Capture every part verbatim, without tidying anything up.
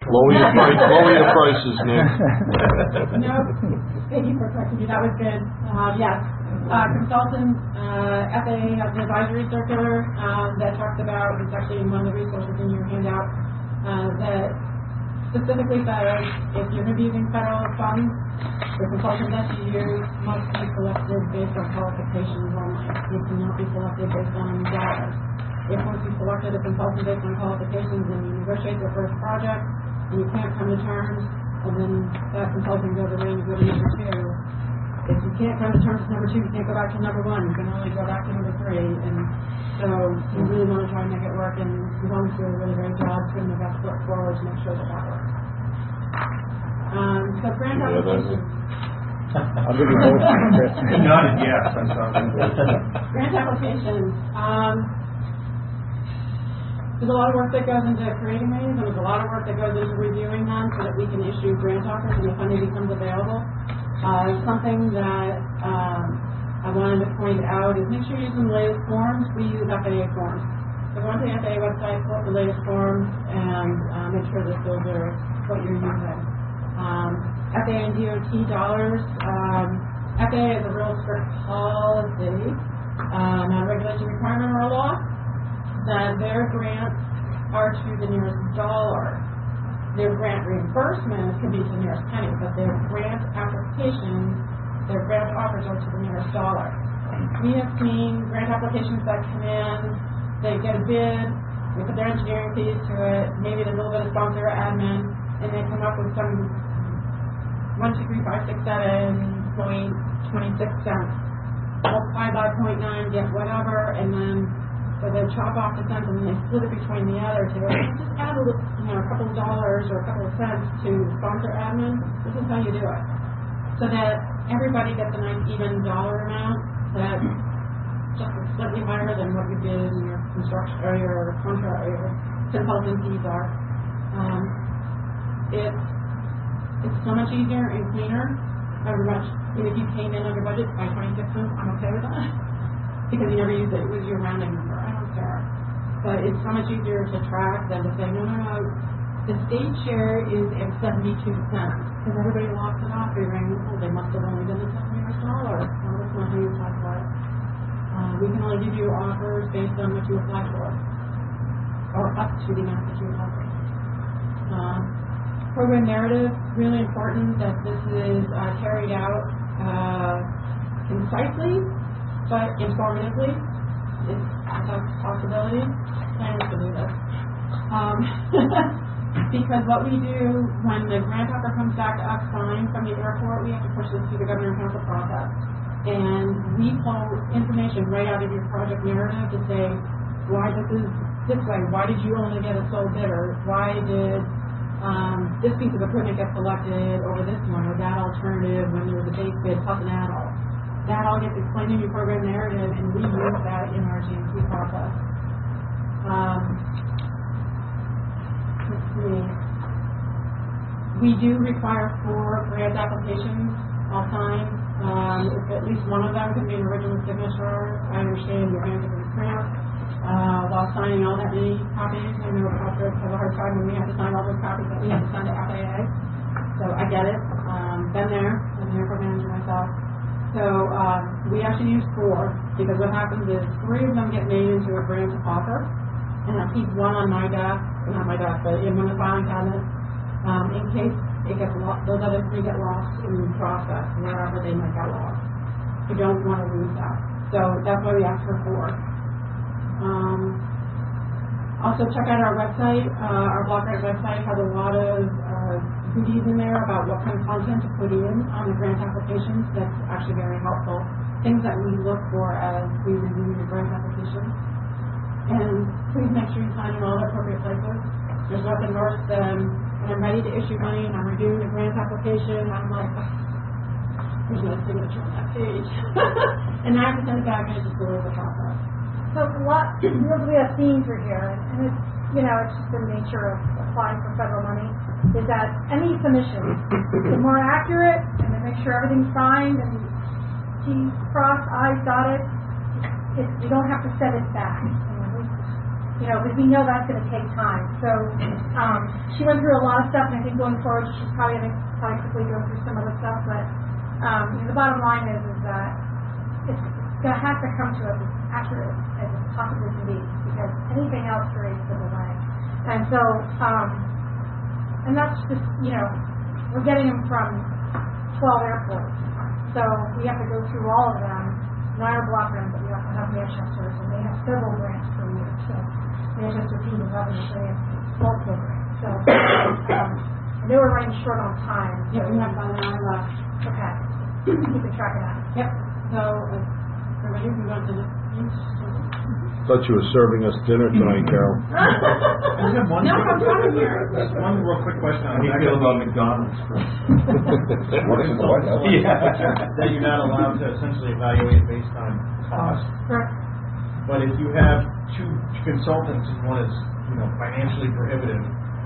Lower your price, lower your prices, Nick. No, thank you for correcting me. That was good. Uh, yes, uh, consultants, uh, F A A has an advisory circular um, that talks about, it's actually in one of the resources in your handout, uh, that specifically says if you're going to be using federal funds, the consultant that you use must be selected based on qualifications only. You cannot be selected based on dollars. If once you selected a consultant based on qualifications and you negotiate their first project and you can't come to terms, and then that consultant goes away and you go to number two. If you can't come to terms with number two, you can't go back to number one. You can only go back to number three. And so you really want to try and make it work, and you want to do a really great job putting the best foot forward to make sure that that works. Um, so grant Yeah, applications. I'll give you both. Nodded yes. That sounds good. Grant applications. Um, there's a lot of work that goes into creating these, and there's a lot of work that goes into reviewing them so that we can issue grant offers when the funding becomes available. Uh, something that um, I wanted to point out is make sure you're using the latest forms. We use F A A forms. So go onto the F A A website, pull up the latest forms, and uh, make sure that those are what you're using. Um, F A A and D O T dollars. Um, F A A is a real strict policy, uh, not a regulation requirement or a law, that their grants are to the nearest dollar. Their grant reimbursements can be to the nearest penny, but their grant applications, their grant offers are to the nearest dollar. We have seen grant applications that come in, they get a bid, we put their engineering fees to it, maybe there's a little bit of sponsor or admin, and they come up with some one, two, three, five, six, seven point twenty-six cents. Multiply by zero point nine, get whatever, and then so they chop off the cents and they split it between the other two. And just add a little, you know, a couple of dollars or a couple of cents to sponsor admin. This is how you do it, so that everybody gets a nice even dollar amount that's just slightly higher than what you did in your construction or your contract or your consultant fees are. Um, it's it's so much easier and cleaner. Very much. If you came in under budget by twenty-six cents, I'm okay with that because you never used it. It was your rounding number. I don't care. But it's so much easier to track than to say, no, no, no. The state share is at seventy-two cents because everybody lost it off figuring, oh, they must have only done the seventy US dollar. Well, that's not how you apply for it. Uh, we can only give you offers based on what you apply for, or up to the amount that you apply for. Uh, program narrative, really important that this is uh, carried out uh, concisely but informatively. It's a possibility. Plans to do this. Um, because what we do when the grant offer comes back to us signed from the airport, we have to push this through the governor and council process. And we pull information right out of your project narrative to say why this is this way. Why did you only get a sole bidder? Why did um, this piece of equipment get selected over this one or that alternative when there was a base bid plus an add-on? That all gets explained in your program narrative, and we use that in our G M P process. Um, let's see. We do require four grant applications all signed. Um, if at least one of them could be an original signature, I understand your hands are pretty cramped. Uh, while signing all that many copies, I know corporates have a hard time when we have to sign all those copies that we have to send to F A A. So I get it. Um, been there. I'm an airport manager myself. So uh, we actually use four because what happens is three of them get made into a grant offer, and I keep one on my desk, not my desk, but in one of the filing cabinets, um, in case it gets lost. Those other three get lost in the process, wherever they might get lost. We don't want to lose that. So that's why we ask for four. Um, also, check out our website. Uh, our BlockRite website has a lot of uh, goodies in there about what kind of content to put in on the grant applications. That's actually very helpful. Things that we look for as we review the grant applications. And please make sure you sign in all the appropriate places. There's nothing worse than when I'm ready to issue money and I'm reviewing the grant application, I'm like, oh, there's no signature on that page. And I have to send it back and it just delays the process. So a lot, there's really a theme through here, and it's, you know, it's just the nature of applying for federal money, is that any submission, the more accurate, and to make sure everything's signed, and T's crossed, I's dotted, it's, you don't have to set it back. You know, we, you know, because we know that's going to take time. So um, she went through a lot of stuff, and I think going forward she's probably going to probably quickly go through some other stuff. But um, you know, the bottom line is is that it's going to have to come to us as accurate as it possibly can be, because anything else creates a delay. And so, um, and that's just, you know, we're getting them from twelve airports, so we have to go through all of them. Not our block grants, but we also have Manchester's, and they have several grants per year. So Manchester team is having grants, multiple grants. So um, and they were running short on time. Yeah, we have about an hour left. Okay, keeping track of that. Yep. So, uh, everybody can go to the beach. Thought you were serving us dinner tonight, Carol. I just have one. No, quick- I'm trying to hear. Just one real quick question. How do you feel about McDonald's? Yeah, that you're not allowed to essentially evaluate based on cost. Correct. But if you have two consultants and one is, you know, financially prohibitive,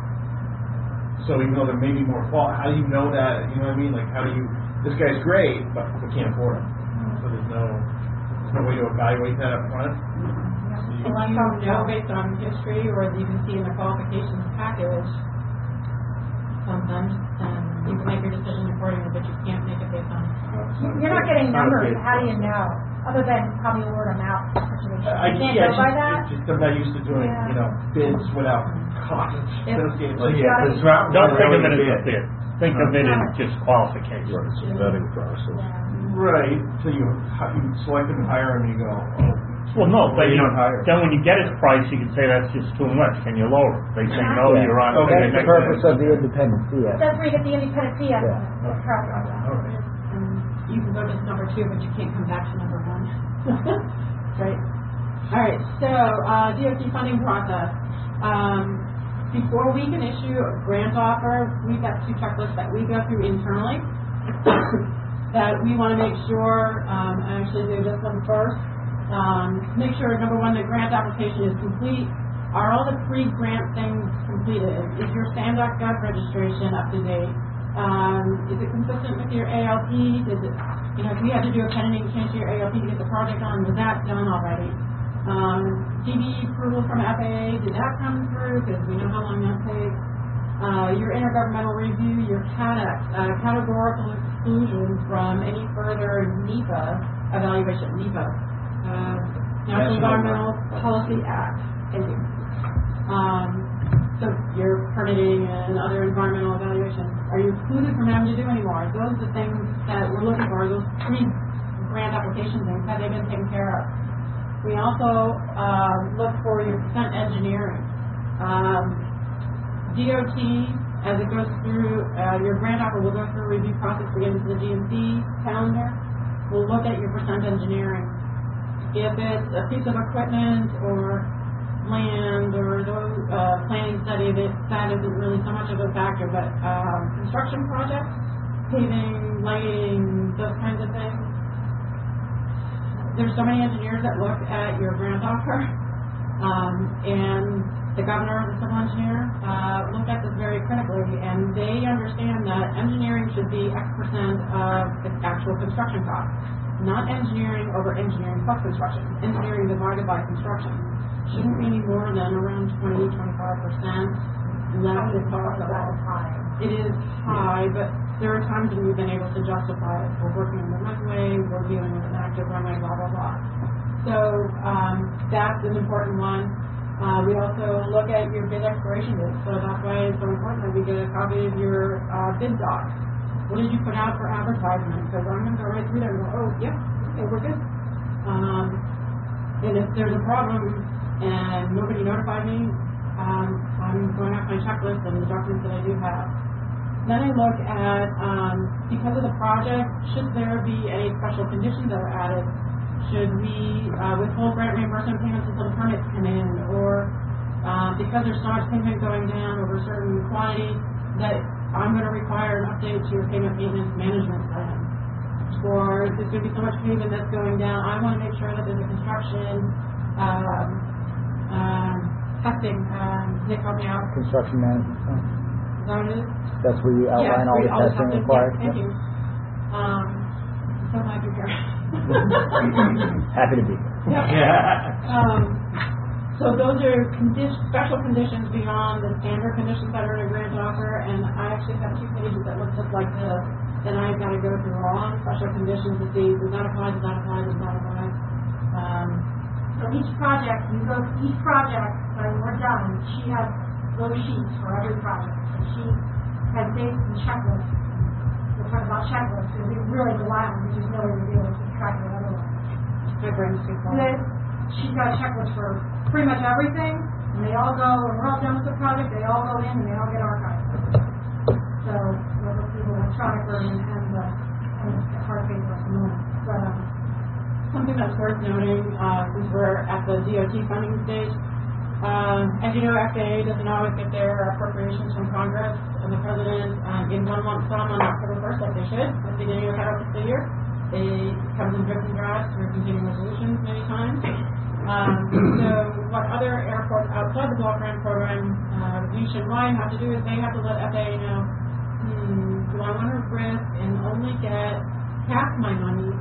so even though there may be more fault, how do you know that? You know what I mean? Like, how do you? This guy's great, but we can't afford him. So there's no, there's no way to evaluate that up front. If you know based on history, or you can see in the qualifications package, sometimes, um, you can make your decision accordingly, but you can't make it based on. You're not getting numbers. How do you know? Other than probably word of mouth situation. I, You can't yeah, go by it's that. just, it's just I'm not used to doing, Yeah. you know, bids without costs If- associated. So Like, yeah, it's not- Don't think of it really as a bid. bid. Think of it as just qualifications. Right, it's a vetting process. Right. So you you select them and hire them, and you go, oh, Well, no, but you you don't hire. then when you get his price, you can say that's just too much. Can you lower it? They say no, Yeah. you're on. Okay. to That's the next purpose thing. of the independent fee estimate. That's where you get the independent fee estimate. Yeah. That's correct. all right. Um, you can go to number two, but you can't come back to number one. Right? All right, so, uh, D O T funding process. Um, before we can issue a grant offer, we've got two checklists that we go through internally that we want to make sure, um, I actually do this one first, um, make sure, number one, the grant application is complete. Are all the pre-grant things completed? Is your SAM dot gov registration up to date? Um, is it consistent with your A L P? Is it, you know, if we had to do a pending change to your A L P to get the project on, was that done already? Um, D B E approval from F A A, did that come through? Because we know how long that takes. Uh, your intergovernmental review, your C A D X, uh, categorical exclusion from any further NEPA evaluation, NEPA, uh, National Environmental Policy Act. Thank you. Um, so your permitting and other environmental evaluations, are you excluded from having to do anymore? Those are the things that we're looking for, those pre-grant application things, have they been taken care of? We also uh, look for your percent engineering. Um, D O T, as it goes through, uh, your grant offer will go through a review process to get into the G M C calendar. We'll look at your percent engineering. If it's a piece of equipment or land or those uh, planning study, that that isn't really so much of a factor, but um, construction projects, paving, lighting, those kinds of things. There's so many engineers that look at your grant offer, um, and the governor, the civil engineer, uh, look at this very critically, and they understand that engineering should be X percent of the actual construction cost, not engineering over engineering plus construction. Engineering divided by construction shouldn't be any more than around twenty, twenty-five percent less if possible. It is high, but there are times when we've been able to justify it. We're working on the runway, we're dealing with an active runway, blah, blah, blah. So um, that's an important one. Uh, we also look at your bid expiration date, so that's why it's so important that we get a copy of your uh, bid docs. What did you put out for advertisement? Because I'm going to go right through there and go, oh, yeah, okay, we're good. Um, and if there's a problem and nobody notified me, um, I'm going off my checklist and the documents that I do have. Then I look at, um, because of the project, should there be any special conditions that are added? Should we uh, withhold grant reimbursement payments until the permits come in? Or uh, because there's so much payment going down over a certain quantity, that I'm going to require an update to your payment maintenance management plan? Or if there's going to be so much payment that's going down, I want to make sure that there's a construction um, um, testing. Um, Nick, help me out. Construction management plan. Is that what it is? That's where you outline Yeah, all we the always testing have to- required. yeah, Thank you. Um, so glad you're here. Happy to be here. Yep. Yeah. Um, So those are condi- special conditions beyond the standard conditions that are in a grant offer, and I actually have two pages that look just like this, and I've got to go through all the special conditions to see, does that apply, does that apply, does that apply? Um, So each project, you go, each project, when we're done, she has those sheets for every project. And she has dates and checklists. We'll talk about checklists, because we really rely on, we just know what we're doing, keep track of it otherwise. my brain's too full. And then she's got a checklist for pretty much everything, and they all go, when we're all done with the project, they all go in and they all get archived. So, we'll look through the electronic version and the, and the hard paper at the moment. But, um, Something that's worth noting, uh, since we're at the D O T funding stage, um, as you know, F A A doesn't always get their appropriations from Congress and the President um, in one lump sum on October first, like they should, at the beginning of the federal fiscal year. They come in drips and drabs through continuing resolutions many times. Um, so what other airports outside the block grant program, uh, nationwide have to do is they have to let F A A know, hmm, do I want to risk and only get half my money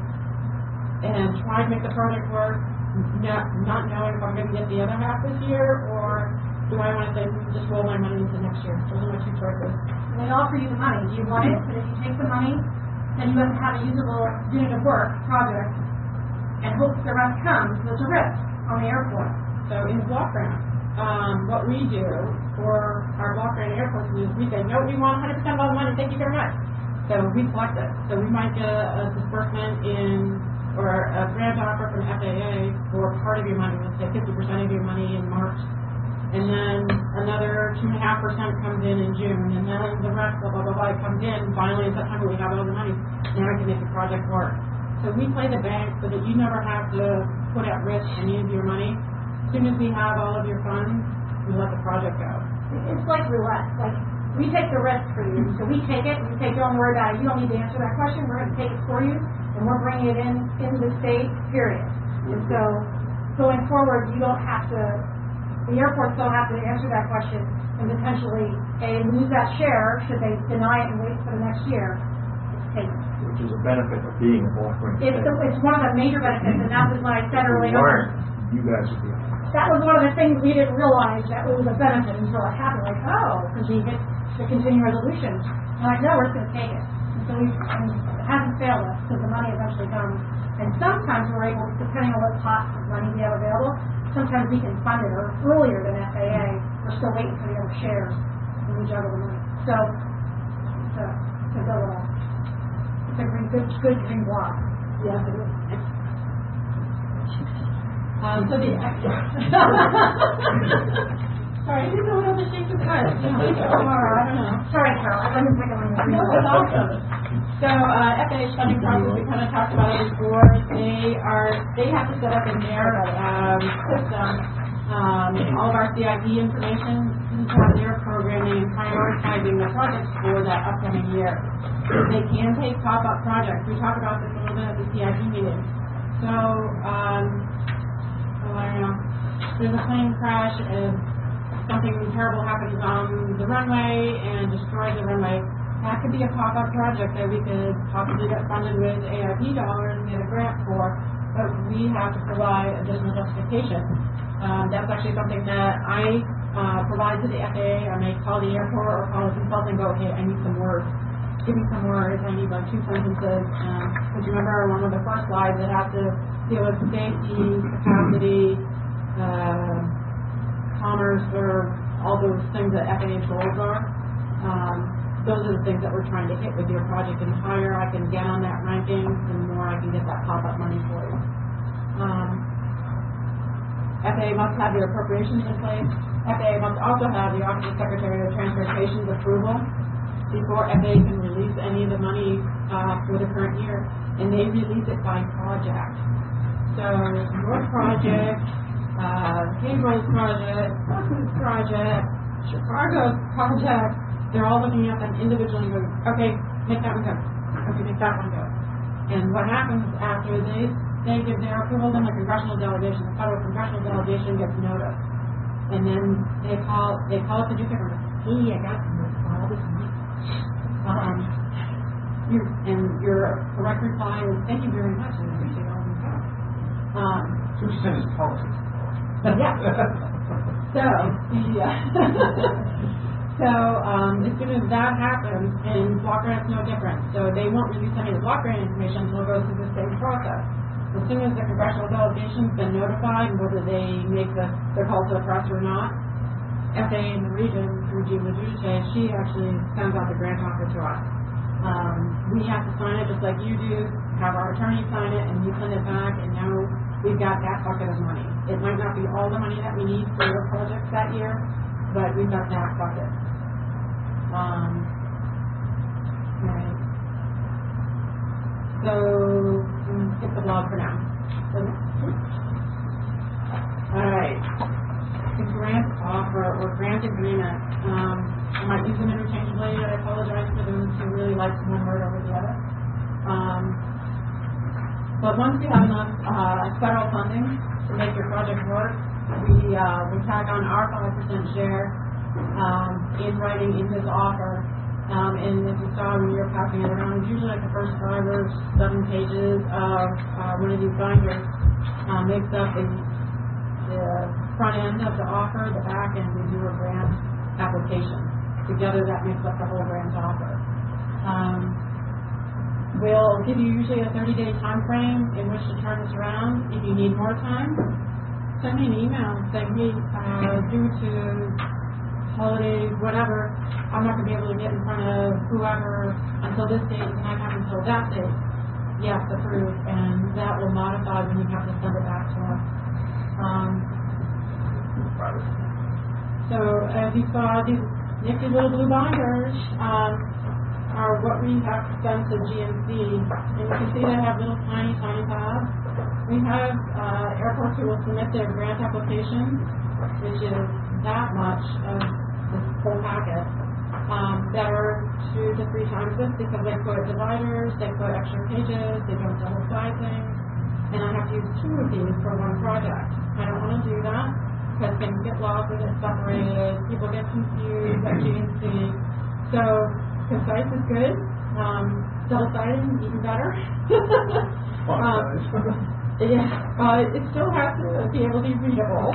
and try to make the project work, not, not knowing if I'm going to get the other half this year, or do I want to say, just roll my money into next year? Those are my two choices. they offer you the money. Do you want it? But if you take the money, then you have to have a usable unit of work project and hope the rest comes. There's a risk on the airport. So in the block grant, um, what we do for our block grant airports is we say, no, we want one hundred percent of all the money, thank you very much. So we collect it. So we might get a, a disbursement in, or a grant offer from F A A for part of your money, let's say fifty percent of your money in March, and then another two and a half percent comes in in June, and then the rest, blah, blah, blah, blah, comes in. Finally in September we have all the money. Now we can make the project work. So we play the bank so that you never have to put at risk any of your money. As soon as we have all of your funds, we let the project go. It's like roulette. Like, we take the risk for you. So we take it, and we say, don't worry about it. You don't need to answer that question. We're going to take it for you, and we're bringing it in, in the state, period. And so, going forward, you don't have to, the airports don't have to answer that question and potentially, A, lose that share should they deny it and wait for the next year. It's taken. Which is a benefit of being a block grant. It's, the, it's one of the major benefits, and that was what I said early on. You guys would be. That was one of the things we didn't realize that it was a benefit until it happened. Like, oh, because we hit the continuing resolution. And like, no, we're just going to take it. And so we, and it hasn't failed us because the money eventually comes. And sometimes we're able, depending on what pots of money we have available, sometimes we can fund it or earlier than F A A. We're still waiting for the other shares and we juggle the money. So, it's a, it's a good, it's a green, good, good green block. Yes, it is. Um, so the sorry, I didn't know what other shapes of cards. You know, tomorrow, I don't know. Sorry, Carol, I wasn't thinking on your No, it's awesome. So uh, F A A's funding process, we kind of talked about it before. They are they have to set up in their um, system um, all of our C I P information to have their programming and prioritizing the projects for that upcoming year. They can take pop-up projects. We talked about this a little bit at the C I P meeting. So. Um, I don't know, there's a plane crash and something terrible happens on the runway and destroys the runway. That could be a pop-up project that we could possibly get funded with A I P dollars and get a grant for, but we have to provide additional justification. Um, that's actually something that I uh, provide to the F A A. I may call the airport or call a consultant and go, hey, I need some words. Give me some words. I need like two sentences. Um, because you remember one of the first slides that has to deal with safety, capacity, uh, commerce, or all those things that F A A's goals are. Um, those are the things that we're trying to hit with your project. And the higher I can get on that ranking, the more I can get that pop-up money for you. Um, F A A must have your appropriations in place. F A A must also have the Office of Secretary of Transportation's approval before F A A can release any of the money uh, for the current year. And they release it by project. So your project, uh, Haverhill's project, Buckley's project, Chicago's project, they're all looking at them individually and going, okay, make that one go. Okay, make that one go. And what happens after they they give their approval, then the congressional delegation, the federal congressional delegation gets notice. And then they call they call up the Duke government. Hey, I got all this money. Um, you're, and your correct reply is, thank you very much, and I appreciate all your help. Um, So what you said is politics. Yeah. So, yeah. So, um, as soon as that happens, and block grant's no different, so they won't release any of the block grant information until it goes through the same process. As soon as the congressional delegation's been notified, whether they make the, their call to the press or not, F A A in the region, through Gina Giudice, she actually sends out the grant offer to us. Um, we have to sign it just like you do, have our attorney sign it, and we send it back, and now we've got that bucket of money. It might not be all the money that we need for your projects that year, but we've got that bucket. Um, right. So, mm, skip the blog for now. So, all right. The grant offer or grant agreement. Um, I might use them interchangeably. I apologize for those who really like one word over the other. Um, but once we have enough uh, federal funding to make your project work, we uh, we tag on our five percent share um, in writing in this offer. Um, and as you saw when you were passing it around, it's usually like the first five or seven pages of uh, one of these binders uh, makes up the, the front end of the offer, the back end is your grant application. Together that makes up the whole grant offer. Um, we'll give you usually a thirty day time frame in which to turn this around. If you need more time, send me an email and say, hey, uh, due to holidays, whatever, I'm not going to be able to get in front of whoever until this date, and I have until that date. Yes, approved, and that will modify when you have to send it back to us. Um, so as you saw, these nifty little blue binders um, are what we have sent to G M C, and you can see they have little tiny, tiny tabs. We have uh, airports who will submit their grant application, which is that much of this whole packet, um, that are two to three times this because they put dividers, they put extra pages, they don't double side things, and I have to use two of these for one project. I don't want to do that because things get lost, they get separated, people get confused at G M C. So concise is good, um, double sided even better. um, yeah, uh, it still has to be able to be readable.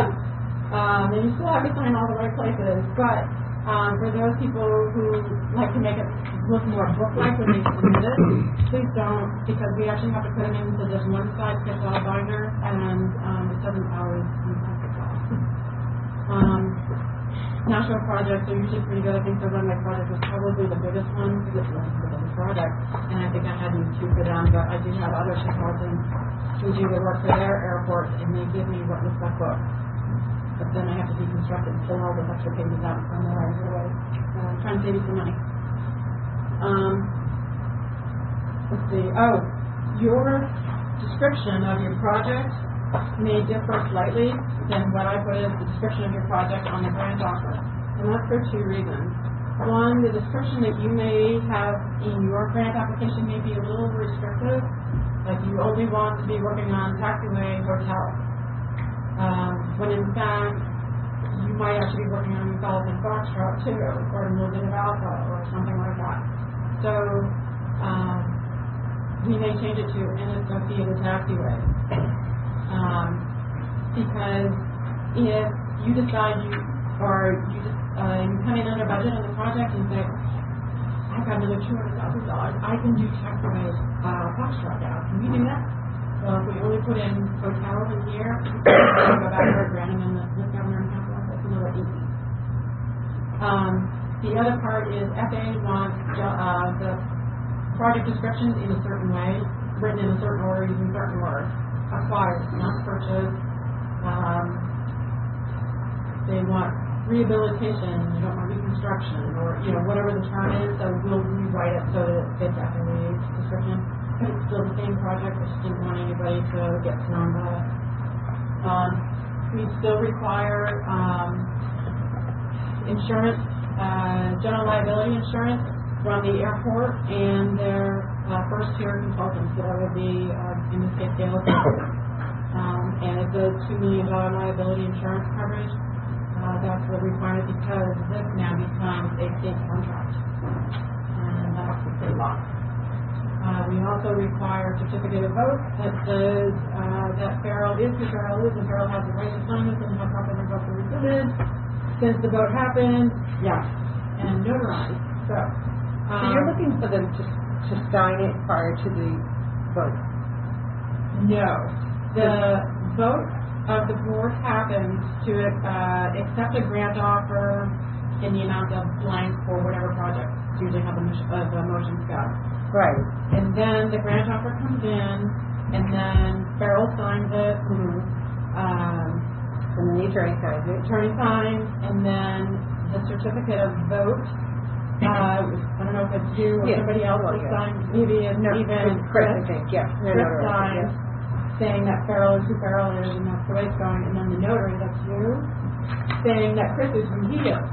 Um, and you still have to sign all the right places, but um, for those people who like to make it look more book-like when they submit it, please don't, because we actually have to put them into this one-size-fits-all binder, and um, it doesn't always one-size-fits-all. Um, national projects are usually pretty good. I think the runway project was probably the biggest one because it was the biggest project, and I think I had these two for them, but I do have other consultants who do the work for their airports, and they give me what looks like books. But then I have to deconstruct it and pull all those extra pages out from the right away. Uh, trying to save you some money. Um, let's see. Oh, your description of your project may differ slightly than what I put as the description of your project on the grant offer. And that's for two reasons. One, the description that you may have in your grant application may be a little restrictive. Like you only want to be working on taxiway hotels. Um, when in fact, you might actually be working on golf and foxtrot too, or a little bit of alpha, or something like that. So, um, we may change it to an associated taxiway. Um, because if you decide you, or you just, uh, you come in under budget on the project and say, I've got another two hundred thousand dollars, I can do taxiway, uh, foxtrot now. Can we do that? Well, if we only put in hotels in here, we can go back to our grant and then the governor and council office another easy. Um, the other part is F A A wants uh, the project descriptions in a certain way, written in a certain order, using certain words. Acquired, not purchased. Um, they want rehabilitation, they don't want reconstruction, or you know whatever the term is. So we'll rewrite it so that it fits F A A's description. It's still the same project, I just didn't want anybody to get thrown by it. Um, we still require um, insurance, uh, general liability insurance from the airport and their uh, first tier consultants. So that would be, uh, in this case, Gale. Um, and it's a two million dollars liability insurance coverage. Uh, that's a requirement because this now becomes a state contract. And that's the state law. Uh, we also require a certificate of vote that says, uh, that Farrell is who Farrell is, and Farrell has the right to sign this and have properly vote for rescinded, since the vote happened, yes, and notarized, so. So um, you're looking for them to, to sign it prior to the vote? No. The vote of the board happens to uh, accept a grant offer in the amount of blank for whatever project. It's usually how the, motion, uh, the motions go. Right. And then the grant offer comes in, and then Farrell signs it, Mm-hmm. um, And then the attorney signs it. attorney signs, and then the certificate of vote. Uh, I don't know if it's you or Yeah. somebody else Well, who yeah. signs, maybe it's No, even Chris, I think, yeah. No, Chris no, no, signs, saying that Farrell is who Farrell is, and that's the way it's going, and then the notary, that's you, saying that Chris is who he is.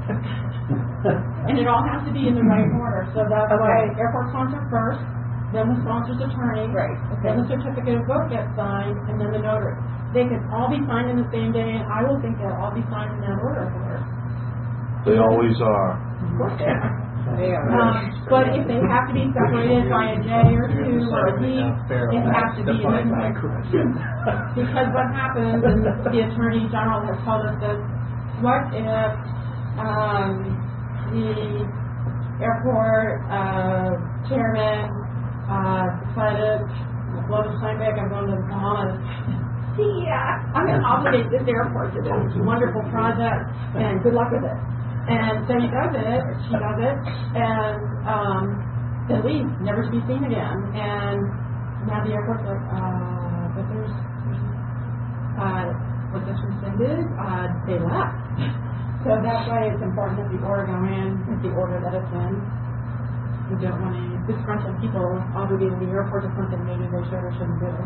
And it all has to be in the right order, so that's why Okay. airport sponsor first, then the sponsor's attorney, Right, okay. then the certificate of vote gets signed, and then the notary. They can all be signed in the same day, and I will think they'll all be signed in that order, of course. They always are. Of course they are. They are. Um, but if they have to be separated by a J or two or a D, it has to be in the because what happens, and the Attorney General has told us this, what if um, the airport uh, chairman uh, decided, blow the sign back, I'm going to the Bahamas. Yeah, I'm going to obligate this airport to this wonderful project, and good luck with it. And so he does it, she does it, and um, then leaves, never to be seen again. And now the airport's like, uh, but there's, there's uh, was this rescinded? Uh, they left. So that's why it's important that the order go in, with the order that it's in. We don't want any disgruntled people obligating the airport to something maybe they should or shouldn't do.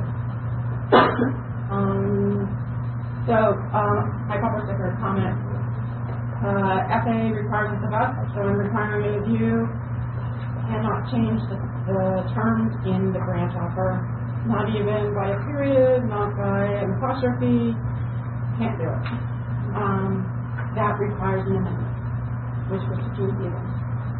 um, so, um, my bumper sticker comment. Uh, F A A requires this of us, so I'm requiring it of you. Cannot change the, the terms in the grant offer, not even by a period, not by an apostrophe. Can't do it. Um, that requires an amendment, which was to do the event.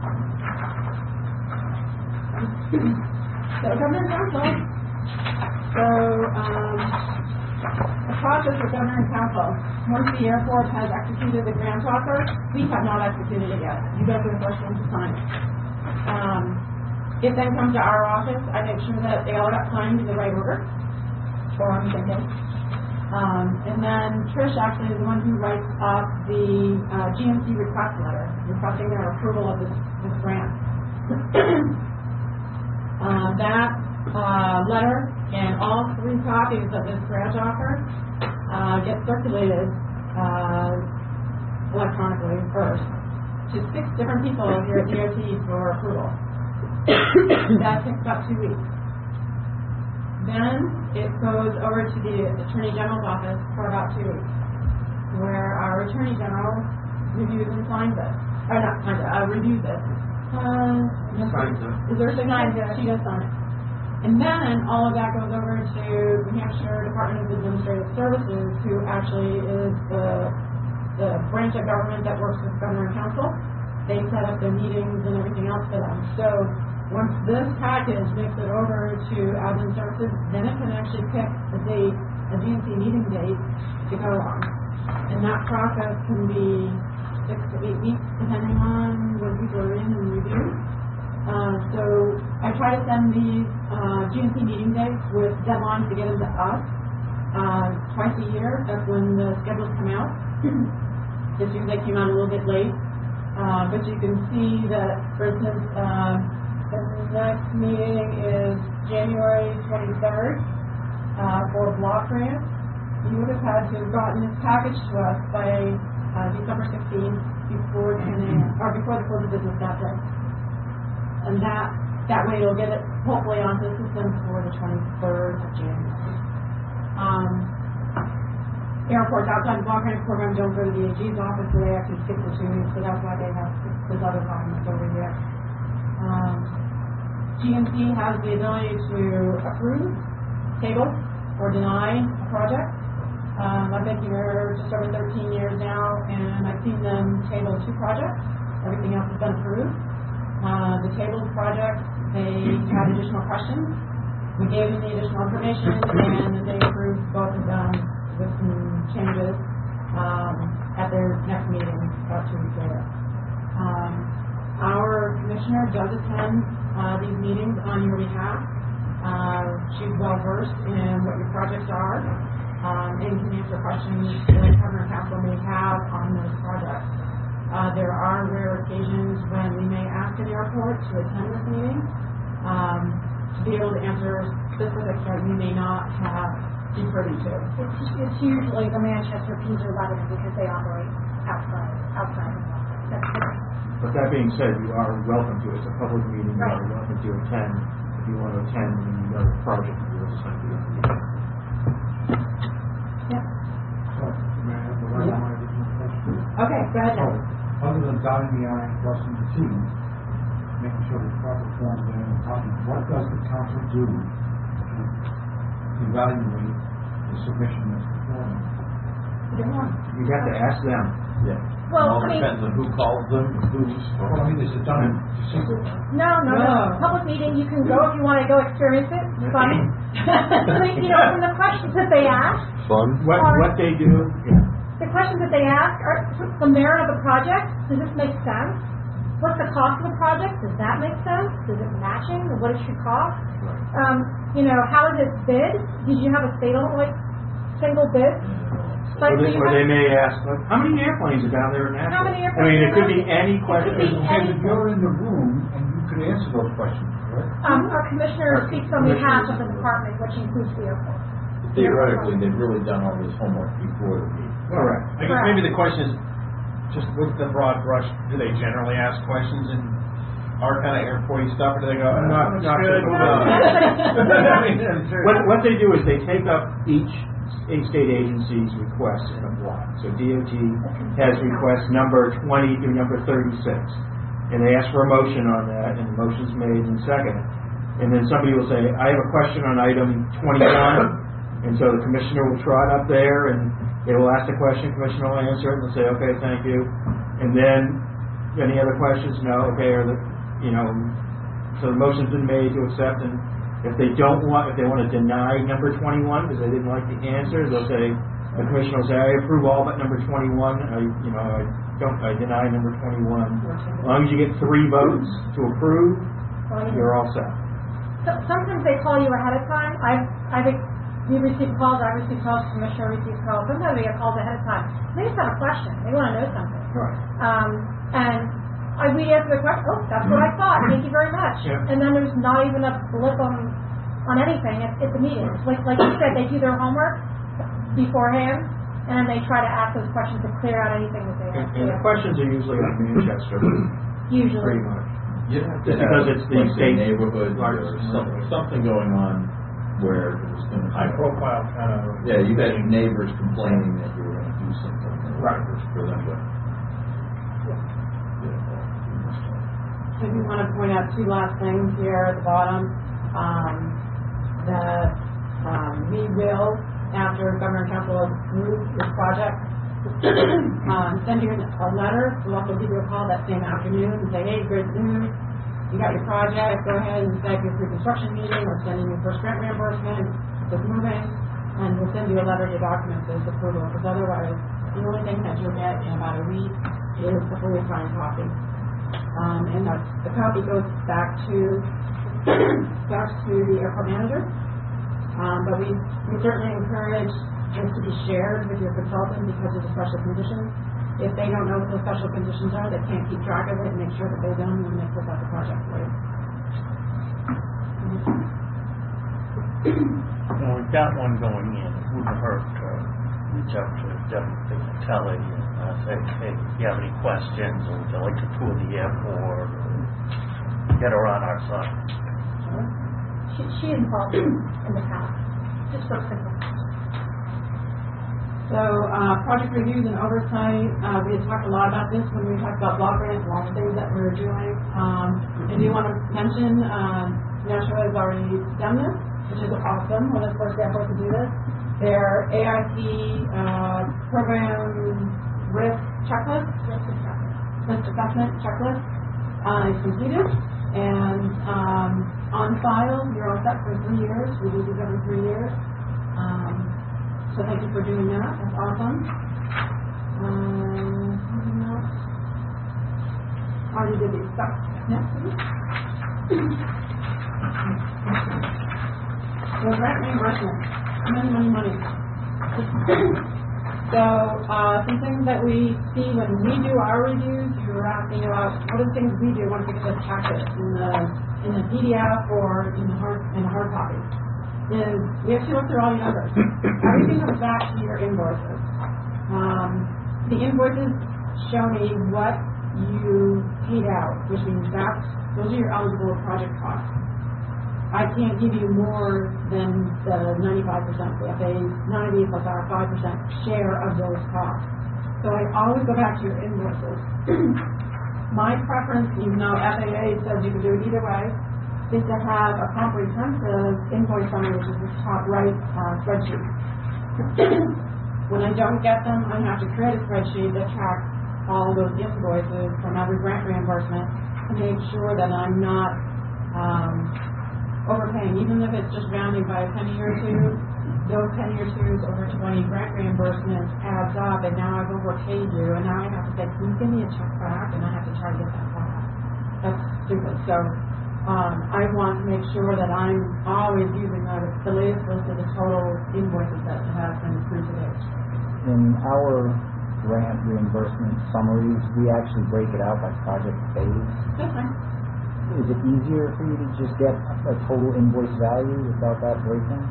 So, Governor Council. So, um, the process for Governor and Council. Once the airport has executed the grant offer, we have not executed it yet. You guys are the first one to sign it. Um, it then comes to our office. I make sure that they all got signed in the right order, or I'm thinking. Um, and then Trish actually is the one who writes up the uh, G M C request letter, requesting their approval of this, this grant. uh, that uh, letter and all three copies of this grant offer uh, get circulated uh, electronically first to six different people here at D O T for approval. That takes about two weeks. Then it goes over to the Attorney General's office for about two weeks, where our Attorney General reviews and signs it. Or not signs it, uh, reviews it. Uh, Signs it. Is there a signature? She does sign it. And then all of that goes over to New Hampshire Department of Administrative Services, who actually is the, the branch of government that works with Governor and Council. They set up the meetings and everything else for them. So once this package makes it over to Admin Services, then it can actually pick a date, a G M C meeting date to go on. And that process can be six to eight weeks, depending on when people are in and review. Uh, so I try to send these uh, G M C meeting dates with deadlines to get them to us uh, twice a year. That's when the schedules come out. This year they came out a little bit late. Uh, but you can see that, for instance, uh, the next meeting is January twenty-third uh, for block grant. You would have had to have gotten this package to us by uh, December sixteenth before ten a m or before the close of business that day. And that that way you'll get it hopefully onto the system for the twenty-third of January. Um, airports outside the block grant program don't go to the A G's office, so they actually skip the two weeks, so that's why they have this other documents over here. Um, G M C has the ability to approve, table, or deny a project. Um, I've been here just over thirteen years now, and I've seen them table two projects. Everything else has been approved. Uh, the tabled projects, they had additional questions. We gave them the additional information, and they approved both of them with some changes um, at their next meeting about two weeks later. Um, our commissioner does attend uh, these meetings on your behalf. Uh, she's well versed in what your projects are um, and can answer questions that government council may have on those projects. Uh, there are rare occasions when we may ask an airport to attend this meeting um, to be able to answer specifics that we may not have been privy to. It's, it's usually the Manchester P Z Lebanon because they operate outside, outside of Boston. That's correct. But that being said, you are welcome to, it's a public meeting, you Right. are welcome to attend. If you want to attend, and you know the project, you will send the information. Yeah. So, may I have the right of my original question? Okay, go ahead, So, Dennis. other than dotting the I and crossing the T, making sure the proper forms are in the document, what does the council do to evaluate the submission that's before them? You have to ask them. Yeah. Well, I mean, Depends on who calls them, who's. Well, I mean, is it done in secret? no, no, no. No. Public meeting, you can go if you want to go experience it. It's fun. But, you know, from the questions that they ask, Fun. What, Or- what they do, yeah. the questions that they ask are the merit of the project. Does this make sense? What's the cost of the project? Does that make sense? Is it matching or what it should cost? Um, you know, how is it bid? Did you have a fatal, like, single bid? Or Like, they, you or have- they may ask, like, how many airplanes are down there in Nashville? How many I airplanes mean, it are could be down there? any question. It could be And any- you're in the room, and you could answer those questions, right? Um, our commissioner Our speaks on behalf of commissioners. the department, which includes the airport. Theoretically, they've really done all this homework before the meeting. Correct. I guess maybe the question is, just with the broad brush, do they generally ask questions in our kind of airporty stuff, or do they go, oh, Not- that's not good, so move much. on? I mean, I'm sure. What, what they do is they take up each a- state agency's request in a block. So D O T has request number twenty through number thirty-six. And they ask for a motion on that, and the motion's made and seconded. And then somebody will say, I have a question on item twenty-one. And so the commissioner will trot up there, and they will ask the question, commissioner will answer it, and they'll say, okay, thank you. And then, any other questions? No, okay, or the, you know, so the motion's been made to accept, and if they don't want, if they want to deny number twenty-one because they didn't like the answer, they'll say, the commissioner will say, I approve all but number twenty-one, I, you know, I don't, I deny number twenty-one. As long as you get three votes to approve, you're all set. So, sometimes they call you ahead of time. I've, I've, you receive calls, I receive calls, commissioner receives calls. Sometimes they get calls ahead of time. They just have a question. They want to know something. Right. Um, and I, we answer the question, oh, that's what I thought. Thank you very much. Yeah. And then there's not even a blip on, on anything at, at the meeting. Like, like you said, they do their homework beforehand, and then they try to ask those questions to clear out anything that they And, have. and the questions are usually on Manchester, Usually. pretty much. You have to Just have, because it's the like, state neighborhood or largest some, neighborhood. something going on where there's going to High profile kind of. Yeah, you had neighbors complaining that you were going to do something. Right. For them to. I do want to point out two last things here at the bottom, um, that, um, we will, after Governor and Council approve this project, um, send you a letter. We'll also give you a call that same afternoon and say, hey, good news, you got your project, go ahead and set your pre-construction meeting, we're sending you first grant reimbursement, it's moving, and we'll send you a letter to document this approval, because otherwise, the only thing that you'll get in about a week is the fully signed copy. Um, and the, the copy goes back to back to the airport manager. Um, but we, we certainly encourage this to be shared with your consultant because of the special conditions. If they don't know what those special conditions are, they can't keep track of it and make sure that they don't when they put out the project for you. Well, we've got one going in, it wouldn't hurt to reach out to Debbie Pignatelli and uh, say, hey, if you have any questions, or would you like to tour the airport, or get her on our side. She, she is involved in the past. Just for simple. So, uh, project reviews and oversight, uh, we had talked a lot about this when we talked about block grants and all the things that we were doing. Um, I do want to mention, uh, Nashua has already done this, which is awesome, one of the first airports to do this. Their A I C, uh, program risk checklist, risk assessment checklist, uh, is completed, and file. You're all set for three years. We do these every three years. Um, so thank you for doing that. That's awesome. Um, anything else? Already did these stuff. Next, please. So grant reimbursement. Money, money, money. So, uh, some things that we see when we do our reviews, you were asking about what are the things we do once we get the packet in the in the P D F or in the hard in the hard copy. Is we actually look through all your numbers. Everything comes back to your invoices. Um, the invoices show me what you paid out, which means that's those are your eligible project costs. I can't give you more than the ninety-five percent, the F A ninety plus our five percent share of those costs. So I always go back to your invoices. My preference, even though F A A says you can do it either way, is to have a comprehensive invoice summary, which is this top right uh, spreadsheet. When I don't get them, I have to create a spreadsheet that tracks all those invoices from every grant reimbursement to make sure that I'm not um, overpaying, even if it's just rounding by a penny or two. Those penny or twos over twenty grant reimbursements adds up, and now I've overpaid you, and now I have to say, can you give me a check back? And I have to try to get that back. That's stupid. So um, I want to make sure that I'm always using the, the latest list of the total invoices that have been approved today. In our grant reimbursement summaries, we actually break it out by project phase. That's fine. Is it easier for you to just get a total invoice value without that breakdown?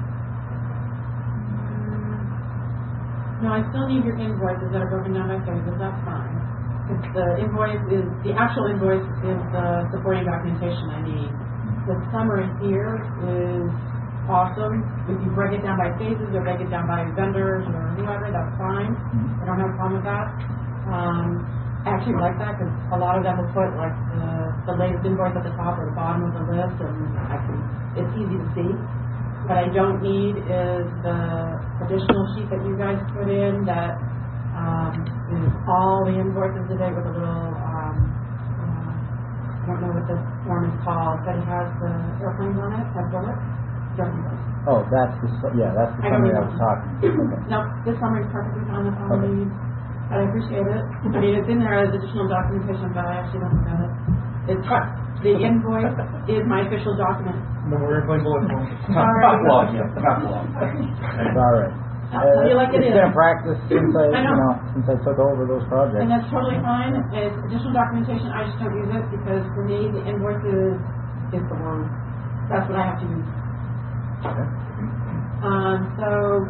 No, I still need your invoices that are broken down by phases. That's fine. If the invoice is, the actual invoice is the supporting documentation I need. The summary here is awesome. If you break it down by phases or break it down by vendors or whoever, that's fine. I don't have a problem with that. Um, I actually like that because a lot of them will put like the, the latest invoice at the top or the bottom of the list, and I can, it's easy to see. What I don't need is the additional sheet that you guys put in that um, is all the invoices today with a little, um, uh, I don't know what this form is called, but it has the airplanes on it, has bullets. Oh, that's the, su- yeah, that's the I don't summary I know. was talking about. No, this summary is perfectly fine, that's all I Okay. need. I appreciate it. I mean, it's in there as additional documentation, but I actually don't look at it. It's, the invoice is my official document. No, we're going to play bullet points. Sorry. Not long, yeah, not long. It's all right. I'll tell you like it it's is. been a practice since I, I know. you know, since I took over those projects. And that's totally fine. It's additional documentation. I just don't use it because for me, the invoice is, is the one. That's what I have to use. Okay. Um, so,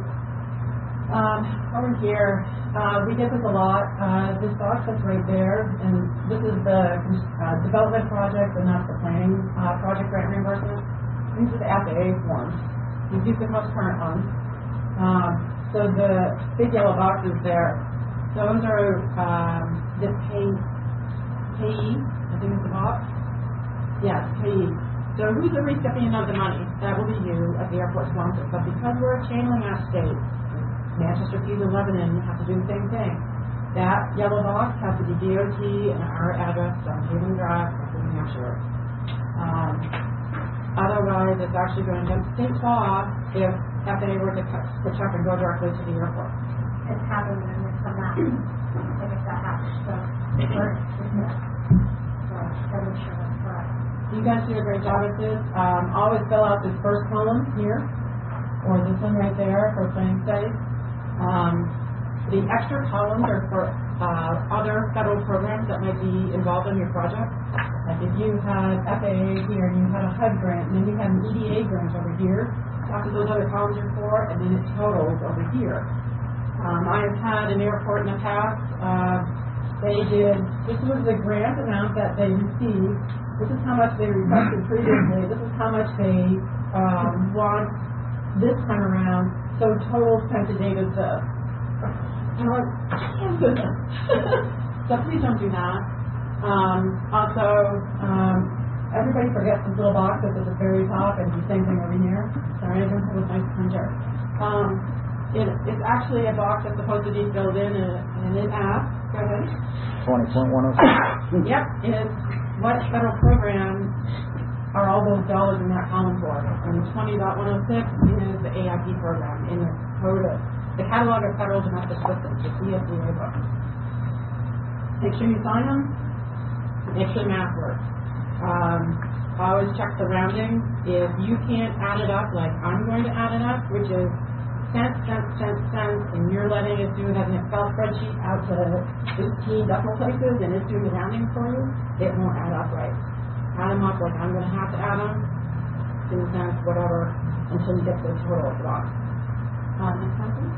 um, over here, uh, we get this a lot. Uh, this box that's right there, and this is the uh, development project, and that's the planning uh, project grant reimbursement. These are the F A A forms. These are the most current ones. Um, so the big yellow boxes there, those are um, the pay, payee, I think it's the box. Yes, payee. So who's the recipient of the money? That will be you at the airport sponsor. But because we're a channeling out state, Manchester, Fusion, Lebanon have to do the same thing. That yellow box has to be D O T and our address on Haven Drive, New Hampshire. Um, otherwise, it's actually going against state law if F A A were to cut the check and go directly to the airport. It's happened and it's come back. I guess that happens. So we're dismissed. So gotta make sure that's correct. You guys do a great job at this. Um, always fill out this first column here, or this one right there for planning studies. Um, the extra columns are for uh, other federal programs that might be involved in your project. Like if you had F A A here and you had a H U D grant, and then you had an E D A grant over here, that's what those other columns are for, and then it totals over here. Um, I've had an airport in the past, uh, they did, this was the grant amount that they received, this is how much they requested previously, this is how much they um, want this time around, so total spent to date is this. And I'm like, oh goodness. So please don't do that. Um, also, um, everybody forgets this little box that's at the very top and the same thing over here. Sorry, I don't have a nice printer. Um, it, it's actually a box that's supposed to be filled in and, and it asks, go ahead. twenty point one oh six. Yep, it's what federal program are all those dollars in that column for. And twenty point one oh six is the A I P program in the code of the catalog of federal domestic systems, the C S D A book. Make sure you sign them. Make sure the math works. Um, I always check the rounding. If you can't add it up like I'm going to add it up, which is cents, cents, cents, cents, and you're letting it do it as an Excel spreadsheet out to eighteen decimal places and it's doing the rounding for you, it won't add up right. Add them up like I'm going to have to add them, two cents, whatever, until you get to the total at the bottom. Um, next one, please.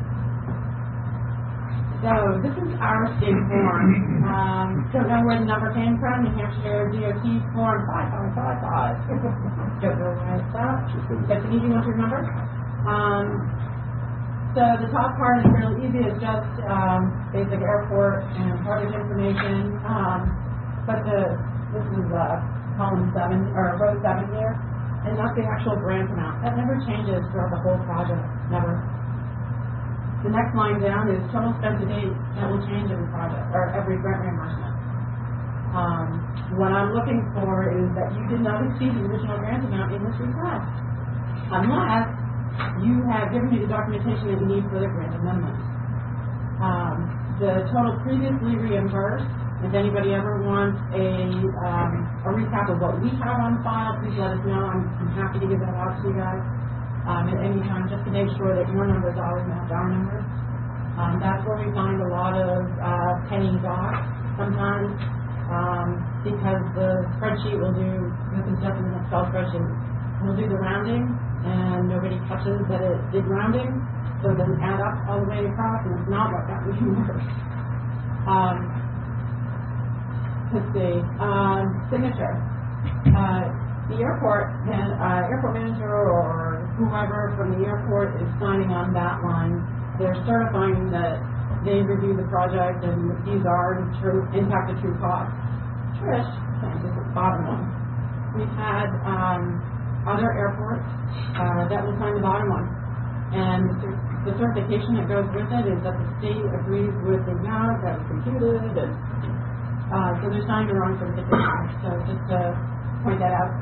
So this is our state form. Um, don't know where the number came from. New Hampshire D O T form five five five five. Don't know why it's that. That's an easy one to remember. Um, so the top part is really easy. It's just um, basic airport and project information. Um, but the this is uh, column seven or row seven here, and that's the actual grant amount. That never changes throughout the whole project. Never. The next line down is total spent to date. That will change every project or every grant reimbursement. Um, what I'm looking for is that you did not exceed the original grant amount in this request, unless you have given me the documentation that you need for the grant amendment. Um, the total previously reimbursed. If anybody ever wants a um, a recap of what we have on file, please let us know. I'm, I'm happy to give that out to you guys. Um, at any time, just to make sure that your numbers always match our numbers. Um, that's where we find a lot of uh, pennies off sometimes, um, because the spreadsheet will do, this is just an Excel spreadsheet, we'll do the rounding, and nobody catches that it did rounding, so it doesn't add up all the way across, and it's not what that was numbers. Um, let's see, um, signature. Uh, the airport, and, uh, airport manager or whoever from the airport is signing on that line. They're certifying that they review the project and that these are true, impact the true cost. Trish, this is the bottom one. We've had um, other airports uh, that will sign the bottom one. And the certification that goes with it is that the state agrees with the amount that was computed. And, uh, so they're signing their own certification. So just to point that out.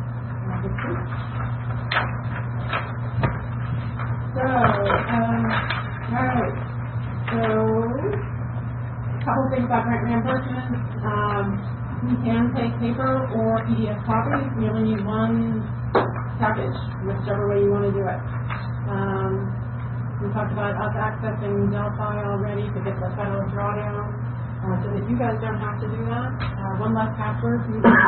So, um, alright, so, a couple things about grant reimbursement. Um, we can take paper or P D F copies. We only need one package, whichever way you want to do it. Um, we talked about us accessing Delphi already to get the federal drawdown. Uh, so that you guys don't have to do that. Uh, one less password.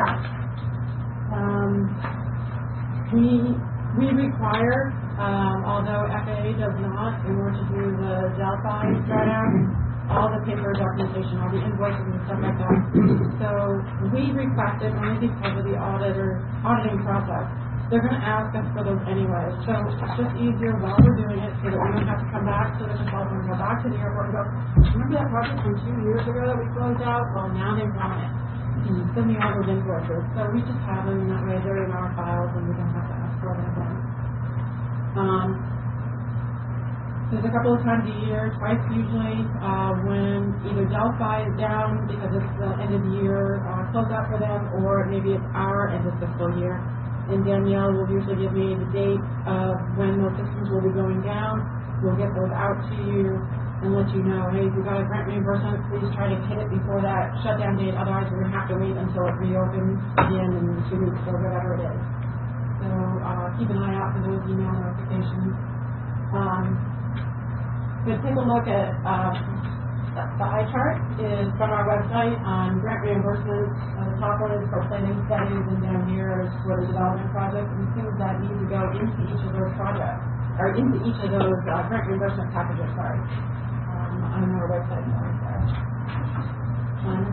Um, we, we require Um, although F A A does not, in order to do the Delphi drawdown, all the paper documentation, all the invoices and stuff like that. So we request it only because of the auditor auditing process. They're going to ask us for those anyway. So it's just easier while we're doing it so that we don't have to come back to the consultant and go back to the airport and go, remember that project from two years ago that we closed out? Well, now they want it. Can you send me all those invoices? So we just have them, and that way they're in our files and we don't have to ask for them again. Um, there's a couple of times a year, twice usually, uh, when either Delphi is down because it's the end of the year uh, closeout for them, or maybe it's our end of fiscal year. And Danielle will usually give me the date of when those systems will be going down. We'll get those out to you and let you know, hey, if you got a grant reimbursement, please try to hit it before that shutdown date. Otherwise, we're going to have to wait until it reopens again in two weeks or whatever it is. So uh, keep an eye out for those email notifications. Um, but take a look at uh, the eye chart is from our website on grant reimbursements. Uh, the top one is for planning studies, and down here is for the development projects and things that need to go into each of those projects, or into each of those uh, grant reimbursement packages. Sorry, um, on our website. Sorry. Um,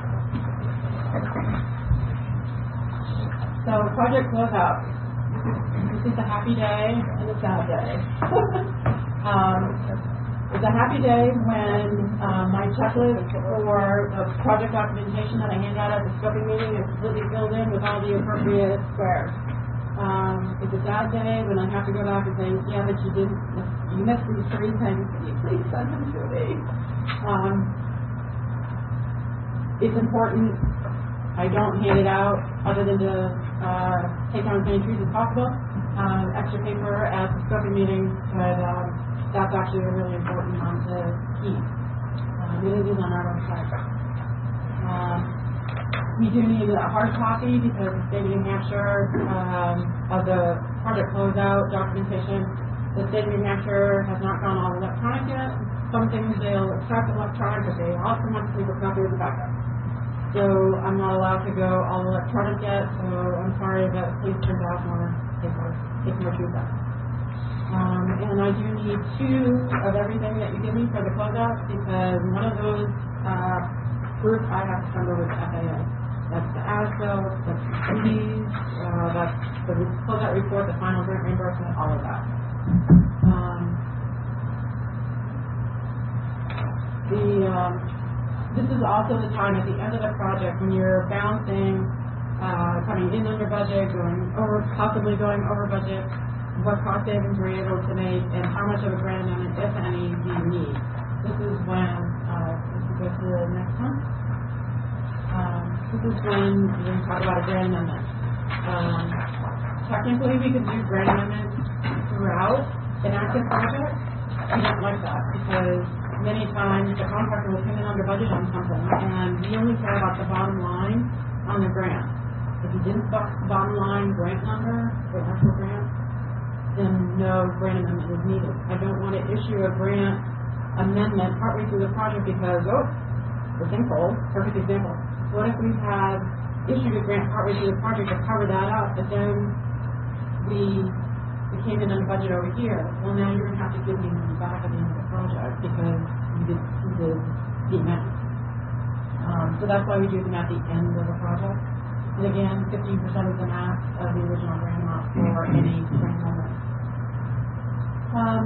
so project closeout. This is a happy day and a sad day. um, it's a happy day when uh, my checklist for the project documentation that I hand out at the scoping meeting is completely filled in with all the appropriate squares. Um, it's a sad day when I have to go back and say, yeah, but you didn't, you missed these three things. Can you please send them to me? Um, it's important. I don't hand it out other than to uh, take take down as many trees as possible. Uh, extra paper at the scoping meeting, but uh, that's actually a really important one to keep. Uh, it is on our website. Uh, we do need a hard copy because the state of New Hampshire um, of the project closeout documentation. The state of New Hampshire has not gone all electronic yet. Some things they'll accept electronic, but they also want to leave a copy of the backup. So I'm not allowed to go all electronic yet, so I'm sorry, but please print out more paper, take more trees out. Um, and I do need two of everything that you give me for the closeout because one of those uh, groups I have to send over to F A A. That's the as-built, that's the fees, uh, that's the closeout report, the final grant reimbursement, all of that. Um, the um, this is also the time at the end of the project when you're balancing, uh, coming in under budget, going over, possibly going over budget, what cost savings we're able to make, and how much of a grant amendment, if any, do you need. This is when, uh, if we go to the next one, um, this is when we talk about a grant amendment. Um, technically, we could do grant amendments throughout an active project. We don't like that because many times the contractor will come in under budget on something, and we only care about the bottom line on the grant. If you didn't box the bottom line grant number, the actual grant, then no grant amendment is needed. I don't want to issue a grant amendment partway through the project because, oh, the sinkhole, perfect example. What if we had issued a grant partway through the project to cover that up, but then we, we came in under budget over here? Well, now you're going to have to give me money back at the end of the project because you did, you did the amendment. Um, so that's why we do them at the end of the project. And again, fifteen percent of the max of the original grant amount for any grant amendment. Um,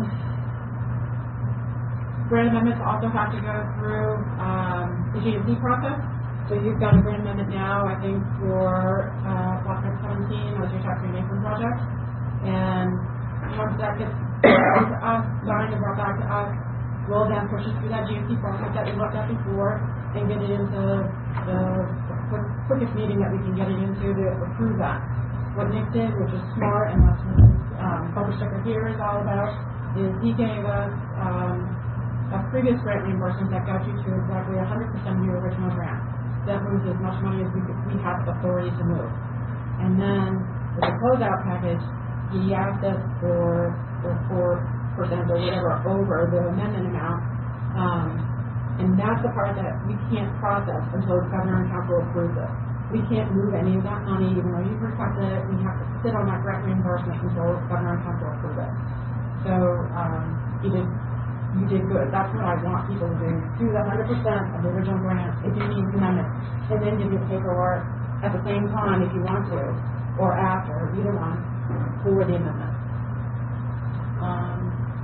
grant amendments also have to go through um, the G M P process. So you've got a grant amendment now, I think, for uh, Block seventeen, was your tax Nathan project. And once that gets brought to us, signed and brought back to us, we'll then push it through that G M P process that we looked at before and get it into the, the quick, quickest meeting that we can get it into to approve that. What Nick did, which is smart, and that's what this um, bumper sticker here is all about, is he gave us um, a previous grant reimbursement that got you to exactly one hundred percent of your original grant. That moves as much money as we, could, we have the authority to move. And then with the closeout package, he asked us for four percent or whatever over the amendment amount. Um, and that's the part that we can't process until the governor and council approves it. We can't move any of that money, even though you've requested it. We have to sit on that grant reimbursement until the governor and council approve it. So um, you did, you did good. That's what I want people to do. Do the one hundred percent of the original grant if you need an amendment, and then give your paperwork at the same time if you want to, or after, either one, for the amendment. Um,